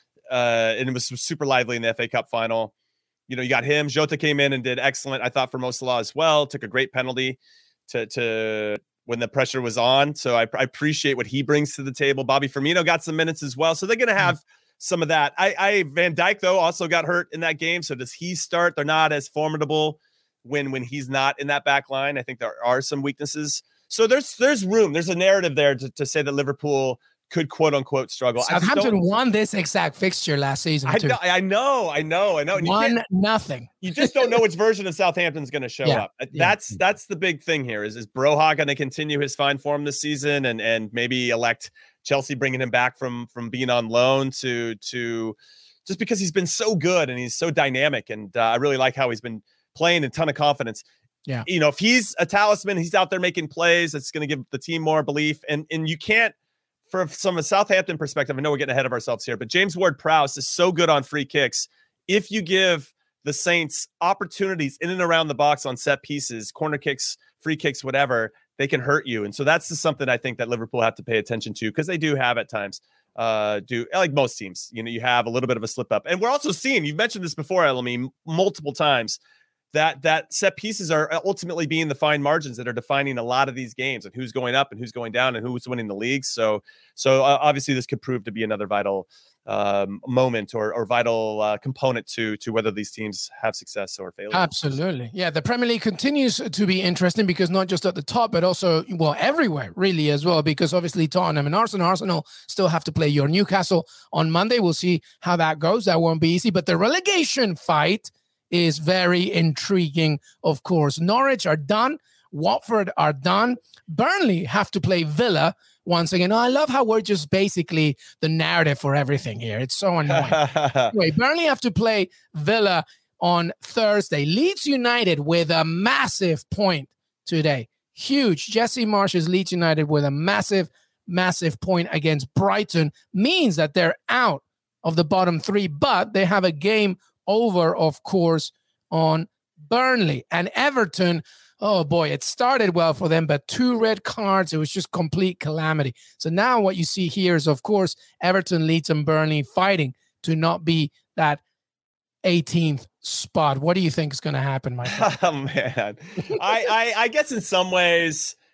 uh, and it was super lively in the F A Cup final. You know, you got him. Jota came in and did excellent, I thought, for Mo Salah as well. Took a great penalty to to when the pressure was on. So I, I appreciate what he brings to the table. Bobby Firmino got some minutes as well. So they're going to have some of that. I, I Van Dijk, though, also got hurt in that game. So does he start? They're not as formidable when when he's not in that back line. I think there are some weaknesses. So there's there's room. There's a narrative there to, to say that Liverpool could quote unquote struggle. Southampton won this exact fixture last season. I too. know, I know, I know, I know. And One nothing. You just don't know which version of Southampton's going to show yeah, up. That's yeah. that's the big thing here. Is is Broha going to continue his fine form this season and and maybe elect Chelsea bringing him back from from being on loan to to just because he's been so good and he's so dynamic, and uh, I really like how he's been playing, a ton of confidence. Yeah, you know, if he's a talisman, he's out there making plays. It's going to give the team more belief, and and you can't. For from a Southampton perspective, I know we're getting ahead of ourselves here, but James Ward-Prowse is so good on free kicks. If you give the Saints opportunities in and around the box on set pieces, corner kicks, free kicks, whatever, they can hurt you. And so that's just something I think that Liverpool have to pay attention to, because they do have at times, uh, do like most teams, you know, you have a little bit of a slip up. And we're also seeing, you've mentioned this before, Elami, multiple times, that that set pieces are ultimately being the fine margins that are defining a lot of these games and who's going up and who's going down and who's winning the leagues. So, so uh, obviously this could prove to be another vital um, moment or, or vital uh, component to, to whether these teams have success or failure. Absolutely. Yeah. The Premier League continues to be interesting because not just at the top, but also, well, everywhere really as well, because obviously Tottenham and Arsenal, Arsenal still have to play your Newcastle on Monday. We'll see how that goes. That won't be easy, but the relegation fight is very intriguing, of course. Norwich are done. Watford are done. Burnley have to play Villa once again. Oh, I love how we're just basically the narrative for everything here. It's so annoying. Anyway, Burnley have to play Villa on Thursday. Leeds United with a massive point today. Huge. Jesse Marsh's Leeds United with a massive, massive point against Brighton means that they're out of the bottom three, but they have a game over, of course, on Burnley. And Everton, oh boy, it started well for them, but two red cards, it was just complete calamity. So now what you see here is, of course, Everton, Leeds, and Burnley fighting to not be that eighteenth spot. What do you think is going to happen, my friend? Oh, man. I, I, I guess in some ways,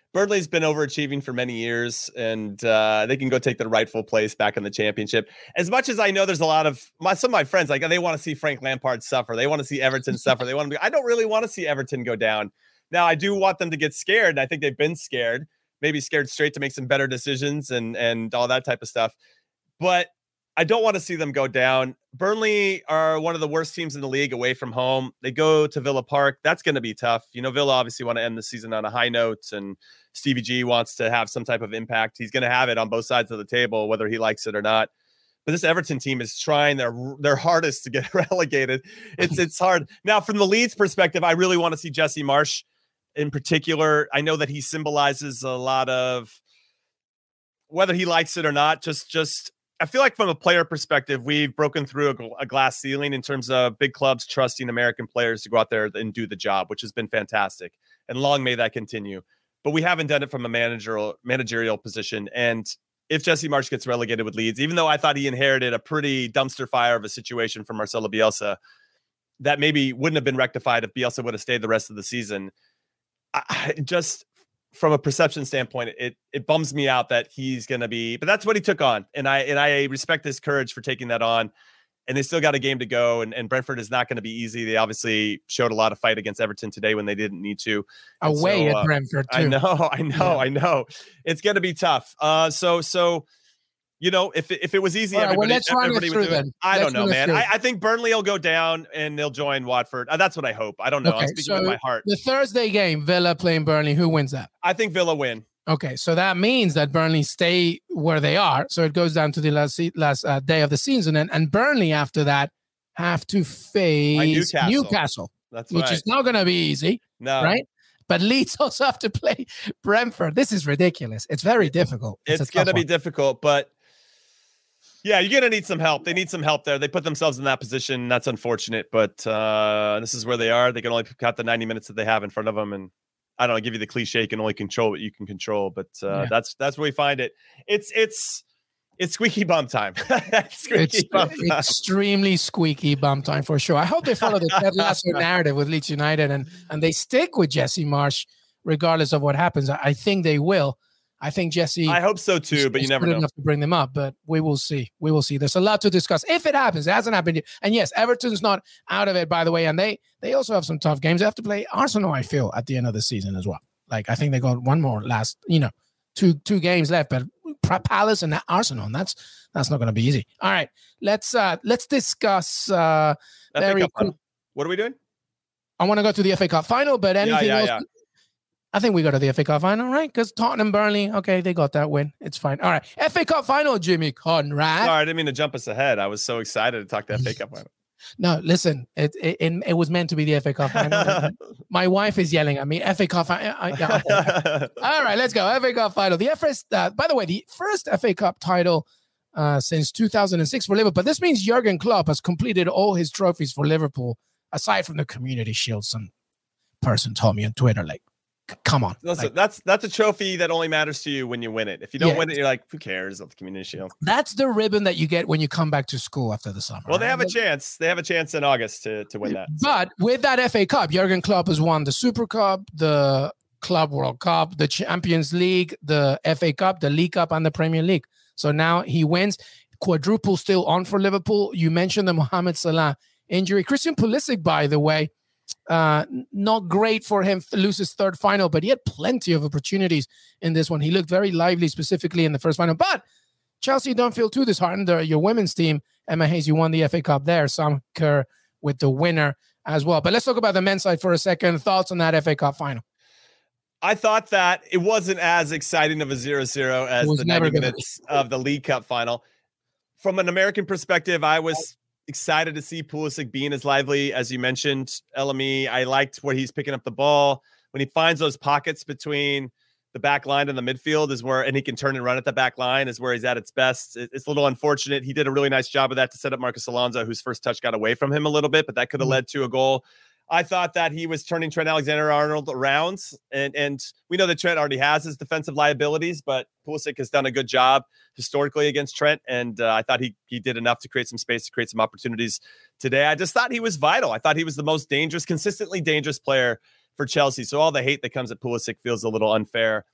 Burnley's been overachieving for many years, and uh, they can go take their rightful place back in the championship. As much as I know there's a lot of my, some of my friends, like they want to see Frank Lampard suffer. They want to see Everton suffer. They want to be, I don't really want to see Everton go down. Now, I do want them to get scared, and I think they've been scared, maybe scared straight to make some better decisions and, and all that type of stuff. But I don't want to see them go down. Burnley are one of the worst teams in the league away from home. They go to Villa Park. That's going to be tough. You know, Villa obviously want to end the season on a high note, and Stevie G wants to have some type of impact. He's going to have it on both sides of the table, whether he likes it or not. But this Everton team is trying their their hardest to get relegated. It's it's hard. Now, from the Leeds perspective, I really want to see Jesse Marsch in particular. I know that he symbolizes a lot of, whether he likes it or not, just just I feel like from a player perspective, we've broken through a, a glass ceiling in terms of big clubs trusting American players to go out there and do the job, which has been fantastic. And long may that continue. But we haven't done it from a managerial managerial position. And if Jesse Marsch gets relegated with Leeds, even though I thought he inherited a pretty dumpster fire of a situation from Marcelo Bielsa, that maybe wouldn't have been rectified if Bielsa would have stayed the rest of the season. I just... From a perception standpoint, it it bums me out that he's going to be, but that's what he took on. And I, and I respect his courage for taking that on, and they still got a game to go. And, and Brentford is not going to be easy. They obviously showed a lot of fight against Everton today when they didn't need to. And Away so, at uh, Brentford too. I know, I know, yeah. I know. It's going to be tough. Uh, so, so, you know, if, if it was easy, All right, everybody, well, let's run everybody it would through do then. it. I Let's don't know, man. I, I I think Burnley will go down and they'll join Watford. Uh, that's what I hope. I don't know. Okay, I'm speaking so with my heart. The Thursday game, Villa playing Burnley. Who wins that? I think Villa win. Okay, so that means that Burnley stay where they are. So it goes down to the last last uh, day of the season, and, and Burnley after that have to face Newcastle. Newcastle, That's which right. is not going to be easy, No. right? But Leeds also have to play Brentford. This is ridiculous. It's very difficult. It's, it's going to be difficult, but yeah, you're going to need some help. They need some help there. They put themselves in that position. That's unfortunate, but uh, this is where they are. They can only cut the ninety minutes that they have in front of them, and I don't know, give you the cliche, you can only control what you can control, but uh, yeah. that's that's where we find it. It's it's it's squeaky bum time. squeaky it's bum time. Extremely squeaky bum time for sure. I hope they follow the Ted Lasso narrative with Leeds United and and they stick with Jesse Marsch regardless of what happens. I, I think they will. I think Jesse. I hope so too, but you never know. Enough to bring them up, but we will see. We will see. There's a lot to discuss if it happens. It hasn't happened yet. And yes, Everton's not out of it, by the way. And they they also have some tough games. They have to play Arsenal, I feel, at the end of the season as well. Like I think they got one more last, you know, two two games left, but Palace and Arsenal, and that's that's not going to be easy. All right, let's uh let's discuss. Uh, very quick. What are we doing? I want to go to the F A Cup final, but anything yeah, yeah, else? Yeah. I think we go to the F A Cup final, right? Because Tottenham, Burnley, okay, they got that win. It's fine. All right, F A Cup final, Jimmy Conrad. Sorry, I didn't mean to jump us ahead. I was so excited to talk to F A Cup final. No, listen, it, it it it was meant to be the F A Cup final. My wife is yelling at me. F A Cup final. Yeah, okay. All right, let's go. F A Cup final. The F A, uh, by the way, the first F A Cup title uh, since two thousand six for Liverpool. But this means Jurgen Klopp has completed all his trophies for Liverpool, aside from the Community Shield. Some person told me on Twitter, like, come on. Listen, like, that's that's a trophy that only matters to you when you win it. If you don't yeah, win it, you're like, who cares of the Community Shield? That's the ribbon that you get when you come back to school after the summer. Well, they right? have a chance. They have a chance in August to, to win that. But with that F A Cup, Jurgen Klopp has won the Super Cup, the Club World Cup, the Champions League, the F A Cup, the League Cup, and the Premier League. So now he wins. Quadruple still on for Liverpool. You mentioned the Mohamed Salah injury. Christian Pulisic, by the way, Uh, not great for him to lose his third final, but he had plenty of opportunities in this one. He looked very lively, specifically in the first final. But Chelsea don't feel too disheartened. They're your women's team, Emma Hayes, you won the F A Cup there. Sam Kerr with the winner as well. But let's talk about the men's side for a second. Thoughts on that F A Cup final? I thought that it wasn't as exciting of a zero zero as the ninety minutes of the League Cup final. From an American perspective, I was excited to see Pulisic being as lively as you mentioned, L M E. I liked where he's picking up the ball. When he finds those pockets between the back line and the midfield is where, and he can turn and run at the back line is where he's at its best. It's a little unfortunate. He did a really nice job of that to set up Marcus Alonso, whose first touch got away from him a little bit, but that could have mm-hmm. led to a goal. I thought that he was turning Trent Alexander-Arnold around, and, and we know that Trent already has his defensive liabilities, but Pulisic has done a good job historically against Trent, and uh, I thought he he did enough to create some space, to create some opportunities today. I just thought he was vital. I thought he was the most dangerous, consistently dangerous player for Chelsea, so all the hate that comes at Pulisic feels a little unfair.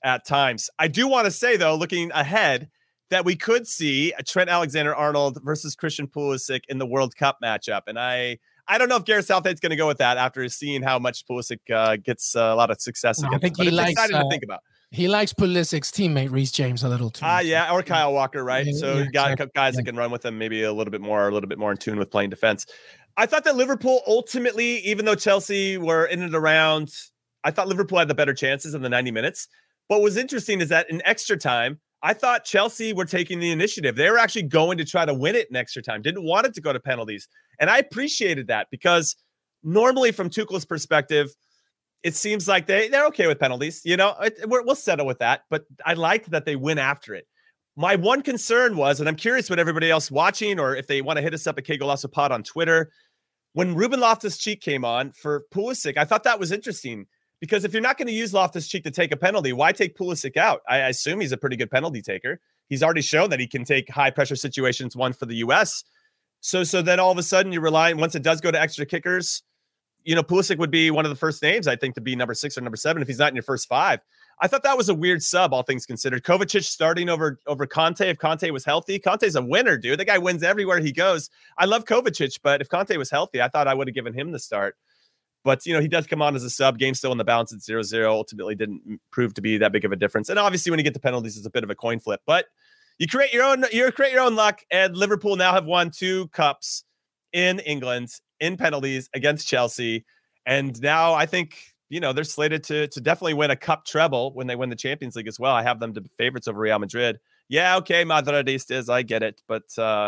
at times. I do want to say, though, looking ahead, that we could see a Trent Alexander-Arnold versus Christian Pulisic in the World Cup matchup. And I I don't know if Gareth Southgate's going to go with that after seeing how much Pulisic uh, gets uh, a lot of success no, against I think him. he But likes, it's exciting uh, to think about. He likes Pulisic's teammate, Reece James, a little too. Ah, uh, yeah, or Kyle Walker, right? Yeah, so yeah, you got exactly. guys yeah. that can run with him maybe a little bit more, a little bit more in tune with playing defense. I thought that Liverpool ultimately, even though Chelsea were in and around, I thought Liverpool had the better chances in the ninety minutes. What was interesting is that in extra time, I thought Chelsea were taking the initiative. They were actually going to try to win it in extra time, didn't want it to go to penalties. And I appreciated that because normally from Tuchel's perspective, it seems like they, they're okay with penalties. You know, it, we're, we'll settle with that. But I liked that they went after it. My one concern was, and I'm curious what everybody else watching, or if they want to hit us up at K Golasso Pod on Twitter, when Ruben Loftus-Cheek came on for Pulisic, I thought that was interesting. Because if you're not going to use Loftus-Cheek to take a penalty, why take Pulisic out? I assume he's a pretty good penalty taker. He's already shown that he can take high-pressure situations, one for the U S. So so then all of a sudden you're relying, once it does go to extra kickers, you know, Pulisic would be one of the first names, I think, to be number six or number seven if he's not in your first five. I thought that was a weird sub, all things considered. Kovacic starting over, over Conte if Conte was healthy. Conte's a winner, dude. The guy wins everywhere he goes. I love Kovacic, but if Conte was healthy, I thought I would have given him the start. But, you know, he does come on as a sub. Game still in the balance at zero zero. Ultimately didn't prove to be that big of a difference. And obviously when you get the penalties, it's a bit of a coin flip. But you create your own you create your own luck. And Liverpool now have won two cups in England in penalties against Chelsea. And now I think, you know, they're slated to, to definitely win a cup treble when they win the Champions League as well. I have them to favorites over Real Madrid. Yeah, okay, Madridistas, I get it. But uh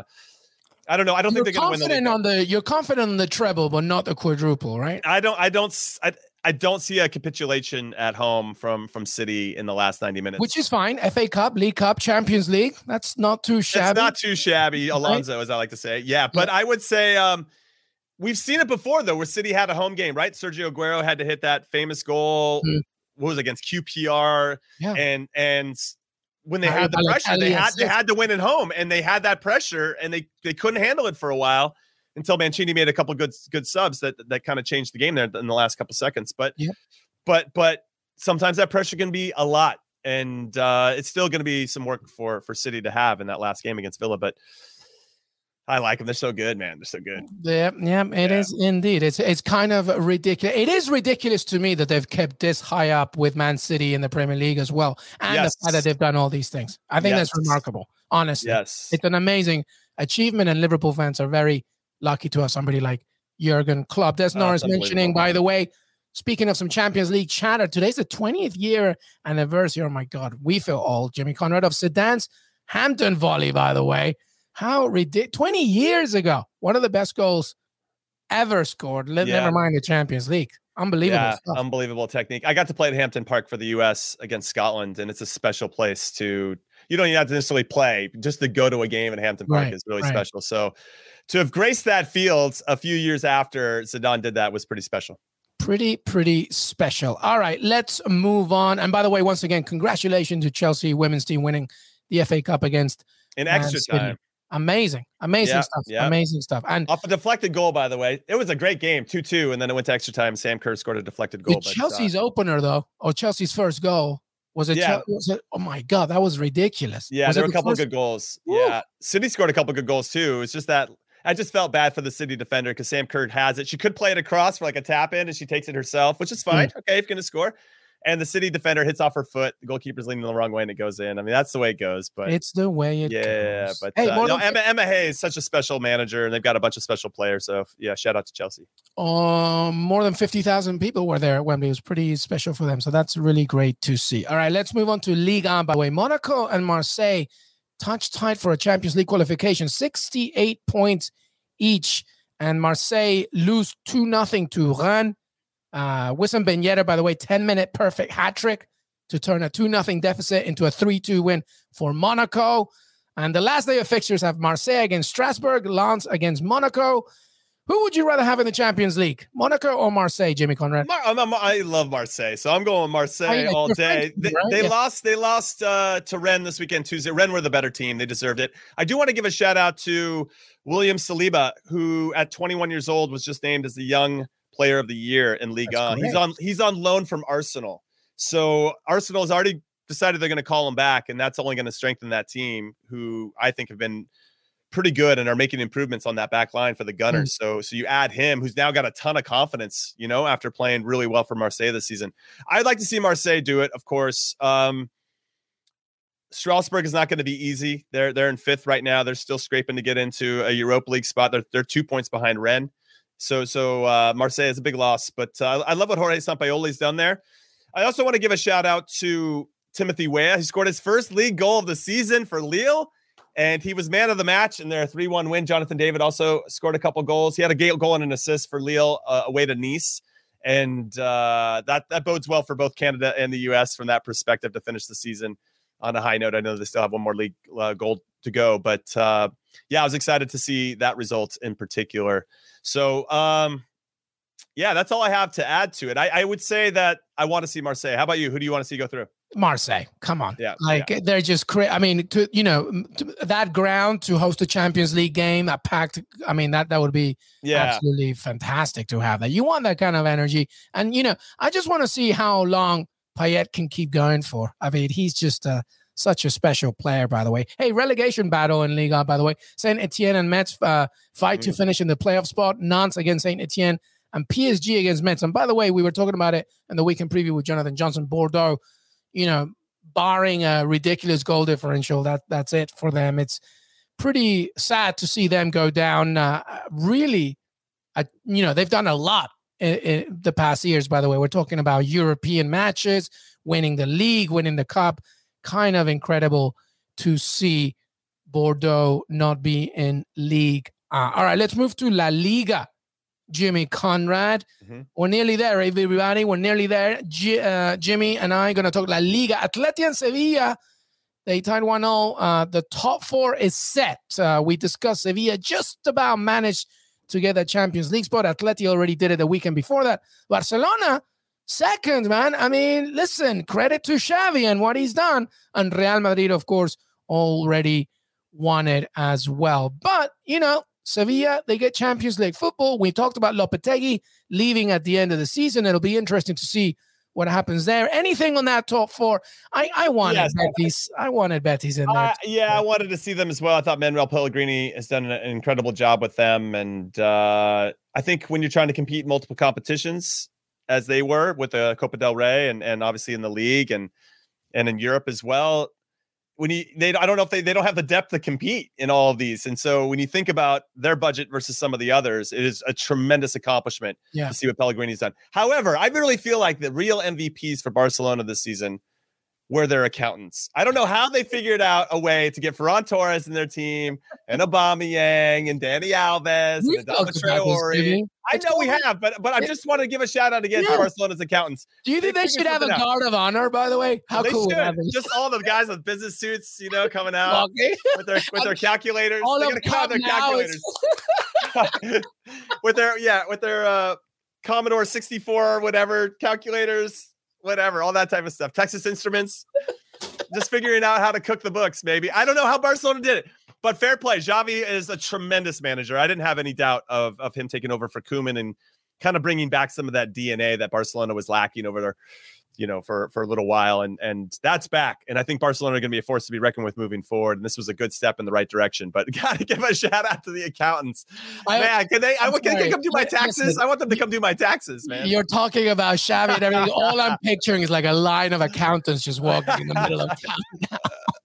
I don't know. I don't you're think they're going to win the on the. You're confident on the treble, but not the quadruple, right? I don't. I don't. I, I don't see a capitulation at home from from City in the last ninety minutes, which is fine. F A Cup, League Cup, Champions League. That's not too shabby. It's not too shabby, Alonso, right? As I like to say. Yeah, but yeah. I would say um, we've seen it before though, where City had a home game, right? Sergio Aguero had to hit that famous goal. Mm. What was it, against Q P R? Yeah, and and. When they had the pressure, they had they had to win at home, and they had that pressure, and they they couldn't handle it for a while until Mancini made a couple good good subs that that kind of changed the game there in the last couple seconds. But yeah. but but sometimes that pressure can be a lot, and uh, it's still going to be some work for for City to have in that last game against Villa. But I like them; they're so good, man. They're so good. Yeah, yeah, it yeah. is indeed. It's it's kind of ridiculous. It is ridiculous to me that they've kept this high up with Man City in the Premier League as well, and yes. the fact that they've done all these things. I think yes. that's remarkable. Honestly, yes, it's an amazing achievement, and Liverpool fans are very lucky to have somebody like Jurgen Klopp. Des Norris oh, mentioning, by the way, speaking of some Champions League chatter, today's the twentieth year anniversary. Oh my God, we feel old. Jimmy Conrad of Zidane's Hampton volley, by the way. How ridiculous. twenty years ago, one of the best goals ever scored. Let, yeah. Never mind the Champions League. Unbelievable yeah, stuff. Unbelievable technique. I got to play at Hampton Park for the U S against Scotland, and it's a special place to, you don't even have to necessarily play. Just to go to a game at Hampton Park right, is really right. special. So to have graced that field a few years after Zidane did that was pretty special. Pretty, pretty special. All right, let's move on. And by the way, once again, congratulations to Chelsea women's team winning the F A Cup against in extra City. time. Amazing, amazing yeah, stuff. Yeah. Amazing stuff. And off a deflected goal, by the way, it was a great game, two two, and then it went to extra time. Sam Kerr scored a deflected goal. But, Chelsea's uh, opener, though, or Chelsea's first goal, was it? Yeah. Chelsea, was it? Oh my God, that was ridiculous. Yeah, was there were the a couple first? of good goals. Woo. Yeah, City scored a couple of good goals too. It's just that I just felt bad for the City defender because Sam Kerr has it. She could play it across for like a tap in, and she takes it herself, which is fine. Mm. Okay, if you're going to score. And the City defender hits off her foot. The goalkeeper's leaning the wrong way, and it goes in. I mean, that's the way it goes. But it's the way it yeah, goes. but hey, uh, no, Emma, Emma Hayes is such a special manager, and they've got a bunch of special players. So yeah, shout out to Chelsea. Um, more than fifty thousand people were there at Wembley. It was pretty special for them. So that's really great to see. All right, let's move on to Ligue one. By the way, Monaco and Marseille touch tied for a Champions League qualification, sixty-eight points each, and Marseille lose two nothing to Rennes. Uh, Wissam Ben Yedder, by the way, ten-minute perfect hat trick to turn a two nothing deficit into a three two win for Monaco. And the last day of fixtures have Marseille against Strasbourg, Lens against Monaco. Who would you rather have in the Champions League, Monaco or Marseille, Jimmy Conrad? Mar- I'm, I'm, I love Marseille, so I'm going Marseille all day. They, right? they yeah. lost. They lost uh, to Rennes this weekend, Tuesday. Rennes were the better team. They deserved it. I do want to give a shout out to William Saliba, who at twenty-one years old was just named as the young player of the year in Ligue one. He's on he's on loan from Arsenal. So Arsenal has already decided they're going to call him back, and that's only going to strengthen that team, who I think have been pretty good and are making improvements on that back line for the Gunners. Mm. So, so you add him, who's now got a ton of confidence, you know, after playing really well for Marseille this season. I'd like to see Marseille do it, of course. Um, Strasbourg is not going to be easy. They're they're in fifth right now. They're still scraping to get into a Europa League spot. They're they're two points behind Rennes. So so uh, Marseille is a big loss. But uh, I love what Jorge Sampaoli's done there. I also want to give a shout out to Timothy Weah. He scored his first league goal of the season for Lille, and he was man of the match in their three one win. Jonathan David also scored a couple goals. He had a goal and an assist for Lille uh, away to Nice. And uh, that, that bodes well for both Canada and the U S from that perspective to finish the season on a high note. I know they still have one more league uh, goal to go, but uh, yeah, I was excited to see that result in particular. So um, yeah, that's all I have to add to it. I, I would say that I want to see Marseille. How about you? Who do you want to see go through? Marseille, come on. Yeah, like yeah. They're just crazy. I mean, to, you know, to that ground to host a Champions League game, a packed, I mean, that, that would be yeah. absolutely fantastic to have that. You want that kind of energy. And, you know, I just want to see how long Payet can keep going for. I mean, he's just uh, such a special player, by the way. Hey, relegation battle in Liga, by the way. Saint Etienne and Metz uh, fight mm-hmm. to finish in the playoff spot. Nantes against Saint Etienne and P S G against Metz. And by the way, we were talking about it in the weekend preview with Jonathan Johnson. Bordeaux, you know, barring a ridiculous goal differential, that that's it for them. It's pretty sad to see them go down. Uh, really, uh, you know, they've done a lot in, in the past years, by the way. We're talking about European matches, winning the league, winning the cup. Kind of incredible to see Bordeaux not be in league. Uh, all right, let's move to La Liga. Jimmy Conrad. Mm-hmm. We're nearly there, everybody. We're nearly there. G- uh, Jimmy and I are going to talk La Liga. Atleti and Sevilla, they tied one all. Uh, the top four is set. Uh, we discussed Sevilla just about managed to get a Champions League spot. Atleti already did it the weekend before that. Barcelona, second, man. I mean, listen, credit to Xavi and what he's done. And Real Madrid, of course, already won it as well. But, you know, Sevilla, they get Champions League football. We talked about Lopetegui leaving at the end of the season. It'll be interesting to see what happens there. Anything on that top four? I, I wanted yes, Betis. I wanted Betis in there. Uh, yeah, I wanted to see them as well. I thought Manuel Pellegrini has done an incredible job with them. And uh, I think when you're trying to compete in multiple competitions, as they were with the Copa del Rey and, and obviously in the league and and in Europe as well, when you they I don't know if they, they don't have the depth to compete in all of these. And so when you think about their budget versus some of the others, it is a tremendous accomplishment yeah. to see what Pellegrini's done. However, I really feel like the real M V Ps for Barcelona this season were their accountants. I don't know how they figured out a way to get Ferran Torres in their team and Aubameyang and Dani Alves We've and Adama Traore. I know we have, but but I just want to give a shout out again yeah. to Barcelona's accountants. Do you think they, they should have a out. guard of honor, by the way? How they cool should. Just all the guys with business suits, you know, coming out with their with their calculators. All They're gonna come out with their calculators. with their yeah, with their uh, Commodore sixty-four or whatever calculators, whatever, all that type of stuff. Texas Instruments. Just figuring out how to cook the books, maybe. I don't know how Barcelona did it. But fair play. Xavi is a tremendous manager. I didn't have any doubt of, of him taking over for Koeman and kind of bringing back some of that D N A that Barcelona was lacking over there, you know, for, for a little while. And, and that's back. And I think Barcelona are going to be a force to be reckoned with moving forward. And this was a good step in the right direction. But got to give a shout out to the accountants. I, man, can they, I, can they come do my taxes? I want them to come do my taxes, man. You're talking about Xavi and everything. All I'm picturing is like a line of accountants just walking in the middle of town now.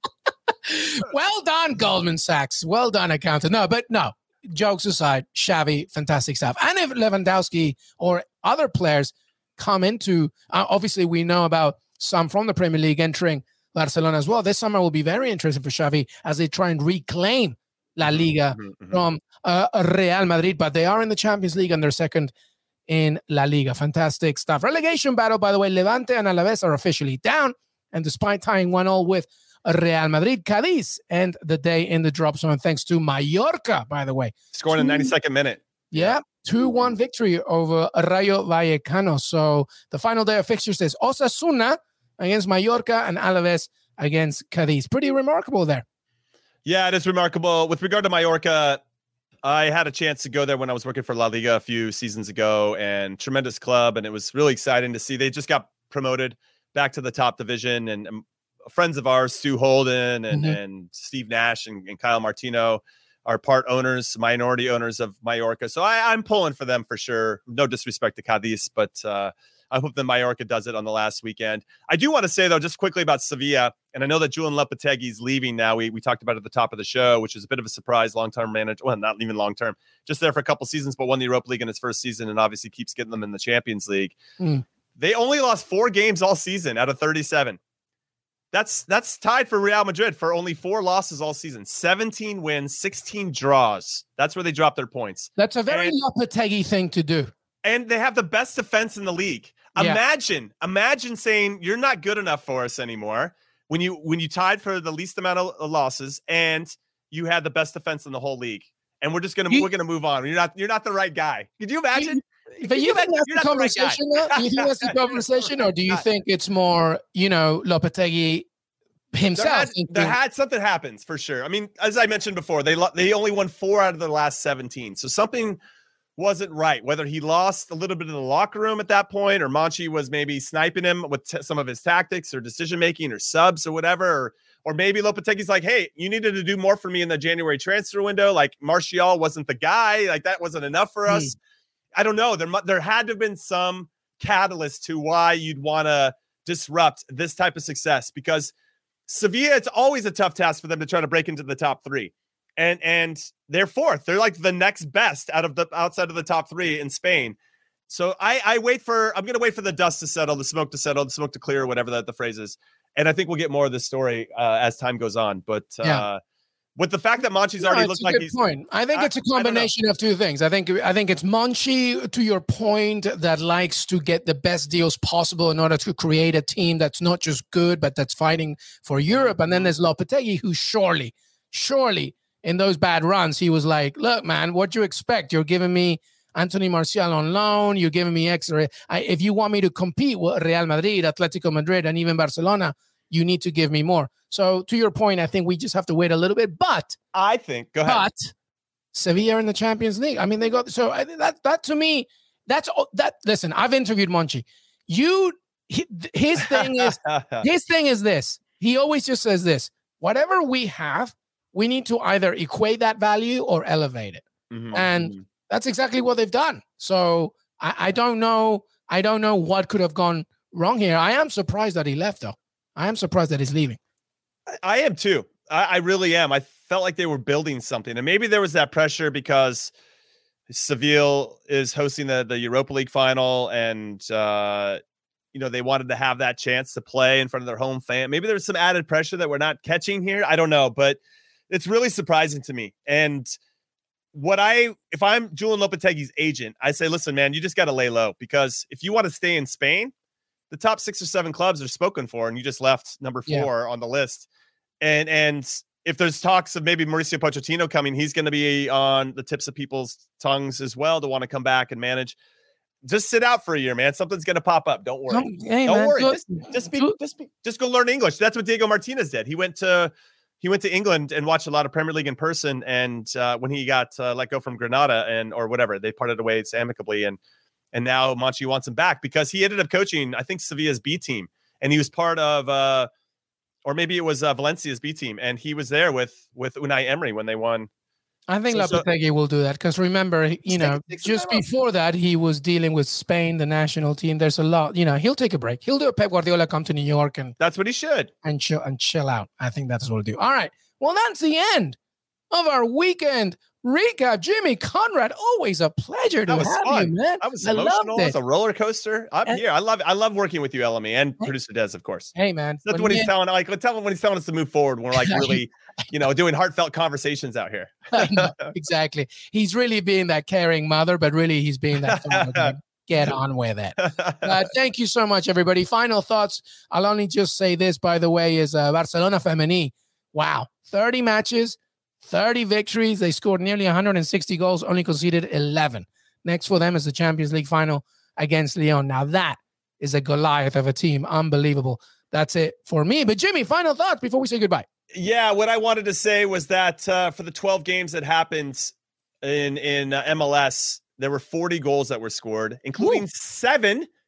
Well done, Goldman Sachs. Well done, accountant. No, but no, jokes aside, Xavi, fantastic stuff. And if Lewandowski or other players come into, uh, obviously we know about some from the Premier League entering Barcelona as well. This summer will be very interesting for Xavi as they try and reclaim La Liga mm-hmm. from uh, Real Madrid. But they are in the Champions League and they're second in La Liga. Fantastic stuff. Relegation battle, by the way, Levante and Alaves are officially down. And despite tying one all with Real Madrid, Cadiz, and the day in the drop zone, thanks to Mallorca, by the way. Scoring in the ninety-second minute. Yeah, two one victory over Rayo Vallecano. So the final day of fixtures is Osasuna against Mallorca and Alaves against Cadiz. Pretty remarkable there. Yeah, it is remarkable. With regard to Mallorca, I had a chance to go there when I was working for La Liga a few seasons ago, and tremendous club, and it was really exciting to see. They just got promoted back to the top division, and, and friends of ours, Stu Holden and, Mhm. and Steve Nash and, and Kyle Martino, are part owners, minority owners of Mallorca. So I, I'm pulling for them for sure. No disrespect to Cadiz, but uh, I hope that Mallorca does it on the last weekend. I do want to say, though, just quickly about Sevilla, and I know that Julian Lopetegui is leaving now. We we talked about it at the top of the show, which is a bit of a surprise. Long-term manager, well, not even long-term, just there for a couple seasons, but won the Europa League in his first season and obviously keeps getting them in the Champions League. Mm. They only lost four games all season out of thirty-seven. That's that's tied for Real Madrid for only four losses all season. seventeen wins, sixteen draws. That's where they drop their points. That's a very And- Lopetegui thing to do. And they have the best defense in the league. Yeah. Imagine, imagine saying you're not good enough for us anymore when you when you tied for the least amount of losses and you had the best defense in the whole league. And we're just gonna You- we're gonna move on. You're not you're not the right guy. Could you imagine? But you think that's You're the not the right guy. conversation, though? Do you think that's the conversation, or do you think it's more, you know, Lopetegui There himself? had, thinking, there had something happens for sure. I mean, as I mentioned before, they lo- they only won four out of the last seventeen. So something wasn't right. Whether he lost a little bit in the locker room at that point, or Monchi was maybe sniping him with t- some of his tactics or decision making or subs or whatever, or or maybe Lopetegui's like, hey, you needed to do more for me in the January transfer window. Like Martial wasn't the guy. Like that wasn't enough for us. I don't know. There mu- there had to have been some catalyst to why you'd want to disrupt this type of success, because Sevilla, it's always a tough task for them to try to break into the top three. And and they're fourth. They're like the next best out of the outside of the top three in Spain. So I, I wait for, I'm going to wait for the dust to settle, the smoke to settle, the smoke to clear, whatever that the phrase is. And I think we'll get more of this story uh, as time goes on. But uh, Yeah. with the fact that Monchi's No, already it's looked a like good he's, point. I think I- it's a I don't know. combination of two things. I think I think it's Monchi, to your point, that likes to get the best deals possible in order to create a team that's not just good, but that's fighting for Europe. And then there's Lopetegui, who surely, surely in those bad runs, he was like, look, man, what do you expect? You're giving me Anthony Martial on loan. You're giving me extra. I, if you want me to compete with Real Madrid, Atletico Madrid, and even Barcelona, you need to give me more. So to your point, I think we just have to wait a little bit. But I think, go ahead. but Sevilla are in the Champions League. I mean, they got so I, that that to me, that's that. Listen, I've interviewed Monchi. You, he, his thing is his thing is this. He always just says this: whatever we have, we need to either equate that value or elevate it, Mhm, and mhm. that's exactly what they've done. So I, I don't know. I don't know what could have gone wrong here. I am surprised that he left, though. I am surprised that he's leaving. I- I am too. I, I really am. I felt like they were building something, and maybe there was that pressure because Seville is hosting the, the Europa League final, and uh, you know, they wanted to have that chance to play in front of their home fan. Maybe there was some added pressure that we're not catching here. I don't know, but it's really surprising to me. And what I, if I'm Julian Lopetegui's agent, I say, listen, man, you just got to lay low, because if you want to stay in Spain, the top six or seven clubs are spoken for, and you just left number four Yeah. on the list. And and if there's talks of maybe Mauricio Pochettino coming, he's going to be on the tips of people's tongues as well to want to come back and manage. Just sit out for a year, man. Something's going to pop up. Don't worry. Come- hey, Don't man, worry. go- Just, just be, go- just be, just go learn English. That's what Diego Martinez did. He went to, he went to England and watched a lot of Premier League in person. And uh, when he got uh, let go from Granada and or whatever, they parted ways amicably. And and now Monchi wants him back because he ended up coaching, I think, Sevilla's B team, and he was part of, uh, or maybe it was uh, Valencia's B team, and he was there with with Unai Emery when they won. I think So- so- Lopetegui will do that because remember, he- you Just take- know, take some just time off. before that, he was dealing with Spain, the national team. There's a lot, you know, he'll take a break. He'll do a Pep Guardiola, come to New York and That's what he should. and chill and chill out. I think that's what we'll do. All right. Well, that's the end of our weekend recap. Jimmy Conrad, always a pleasure to That was have fun. you, man. I was I emotional. loved It it. was a roller coaster. I'm And- here. I love I love working with you, L M E, and Hey. producer Des, of course. Hey, man. That's when when me he's and- telling like tell him when he's telling us to move forward. When we're like really, you know, doing heartfelt conversations out here. I know, exactly. He's really being that caring mother, but really he's being that father. Like, get on with it. Uh, thank you so much, everybody. Final thoughts. I'll only just say this, by the way, is uh, Barcelona Femení. Wow. thirty matches, thirty victories. They scored nearly one hundred sixty goals, only conceded eleven. Next for them is the Champions League final against Lyon. Now that is a Goliath of a team. Unbelievable. That's it for me. But Jimmy, final thoughts before we say goodbye. Yeah, what I wanted to say was that uh, for the twelve games that happened in in uh, M L S, there were forty goals that were scored, including Ooh. seven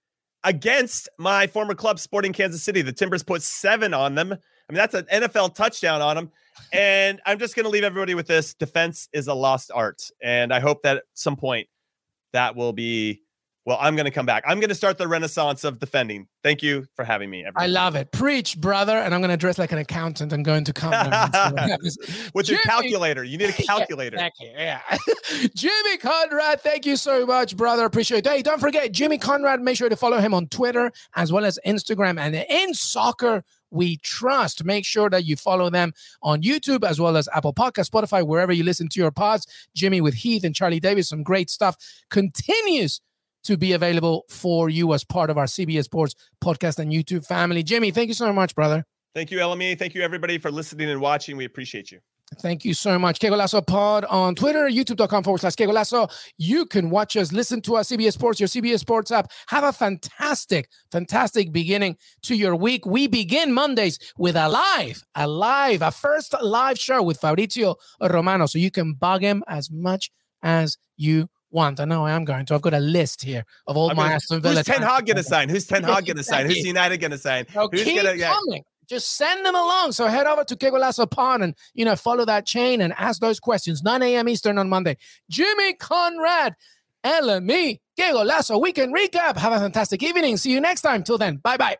against my former club, Sporting Kansas City. The Timbers put seven on them. I mean, that's an N F L touchdown on them. And I'm just going to leave everybody with this. Defense is a lost art. And I hope that at some point that will be, well, I'm going to come back. I'm going to start the renaissance of defending. Thank you for having me. Everybody. I love it. Preach, brother. And I'm going to dress like an accountant and go into comments. With your calculator. You need a calculator. Yeah, exactly. Yeah. Jimmy Conrad, thank you so much, brother. Appreciate it. Hey, don't forget, Jimmy Conrad, make sure to follow him on Twitter as well as Instagram. And in soccer, we trust. Make sure that you follow them on YouTube as well as Apple Podcasts, Spotify, wherever you listen to your pods. Jimmy with Heath and Charlie Davis, some great stuff continues to be available for you as part of our C B S Sports podcast and YouTube family. Jimmy, thank you so much, brother. Thank you, L M E. Thank you, everybody, for listening and watching. We appreciate you. Thank you so much. Que Golazo Pod on Twitter, youtube.com forward slash Que Golazo. You can watch us, listen to our C B S Sports, your C B S Sports app. Have a fantastic, fantastic beginning to your week. We begin Mondays with a live, a live, a first live show with Fabrizio Romano. So you can bug him as much as you want. I know I am going to. I've got a list here of all I my mean, Aston Villa. Who's Ten Hag going to sign? Who's Ten Hag going to sign? Who's United going to sign? So Who's keep going to yeah. coming. Just send them along. So head over to Que Golazo Pod and, you know, follow that chain and ask those questions. nine a.m. Eastern on Monday. Jimmy Conrad, L M E, Que Golazo Weekend Recap. Have a fantastic evening. See you next time. Till then, bye-bye.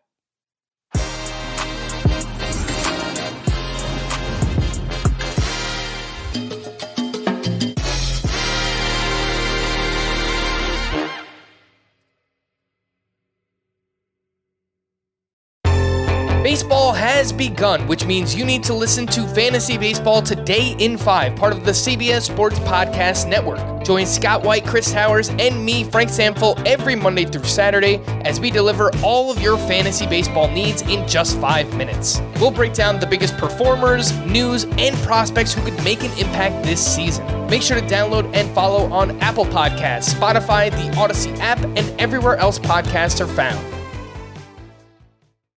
Baseball has begun, which means you need to listen to Fantasy Baseball Today in five, part of the C B S Sports Podcast Network. Join Scott White, Chris Towers, and me, Frank Samfel, every Monday through Saturday as we deliver all of your fantasy baseball needs in just five minutes. We'll break down the biggest performers, news, and prospects who could make an impact this season. Make sure to download and follow on Apple Podcasts, Spotify, the Odyssey app, and everywhere else podcasts are found.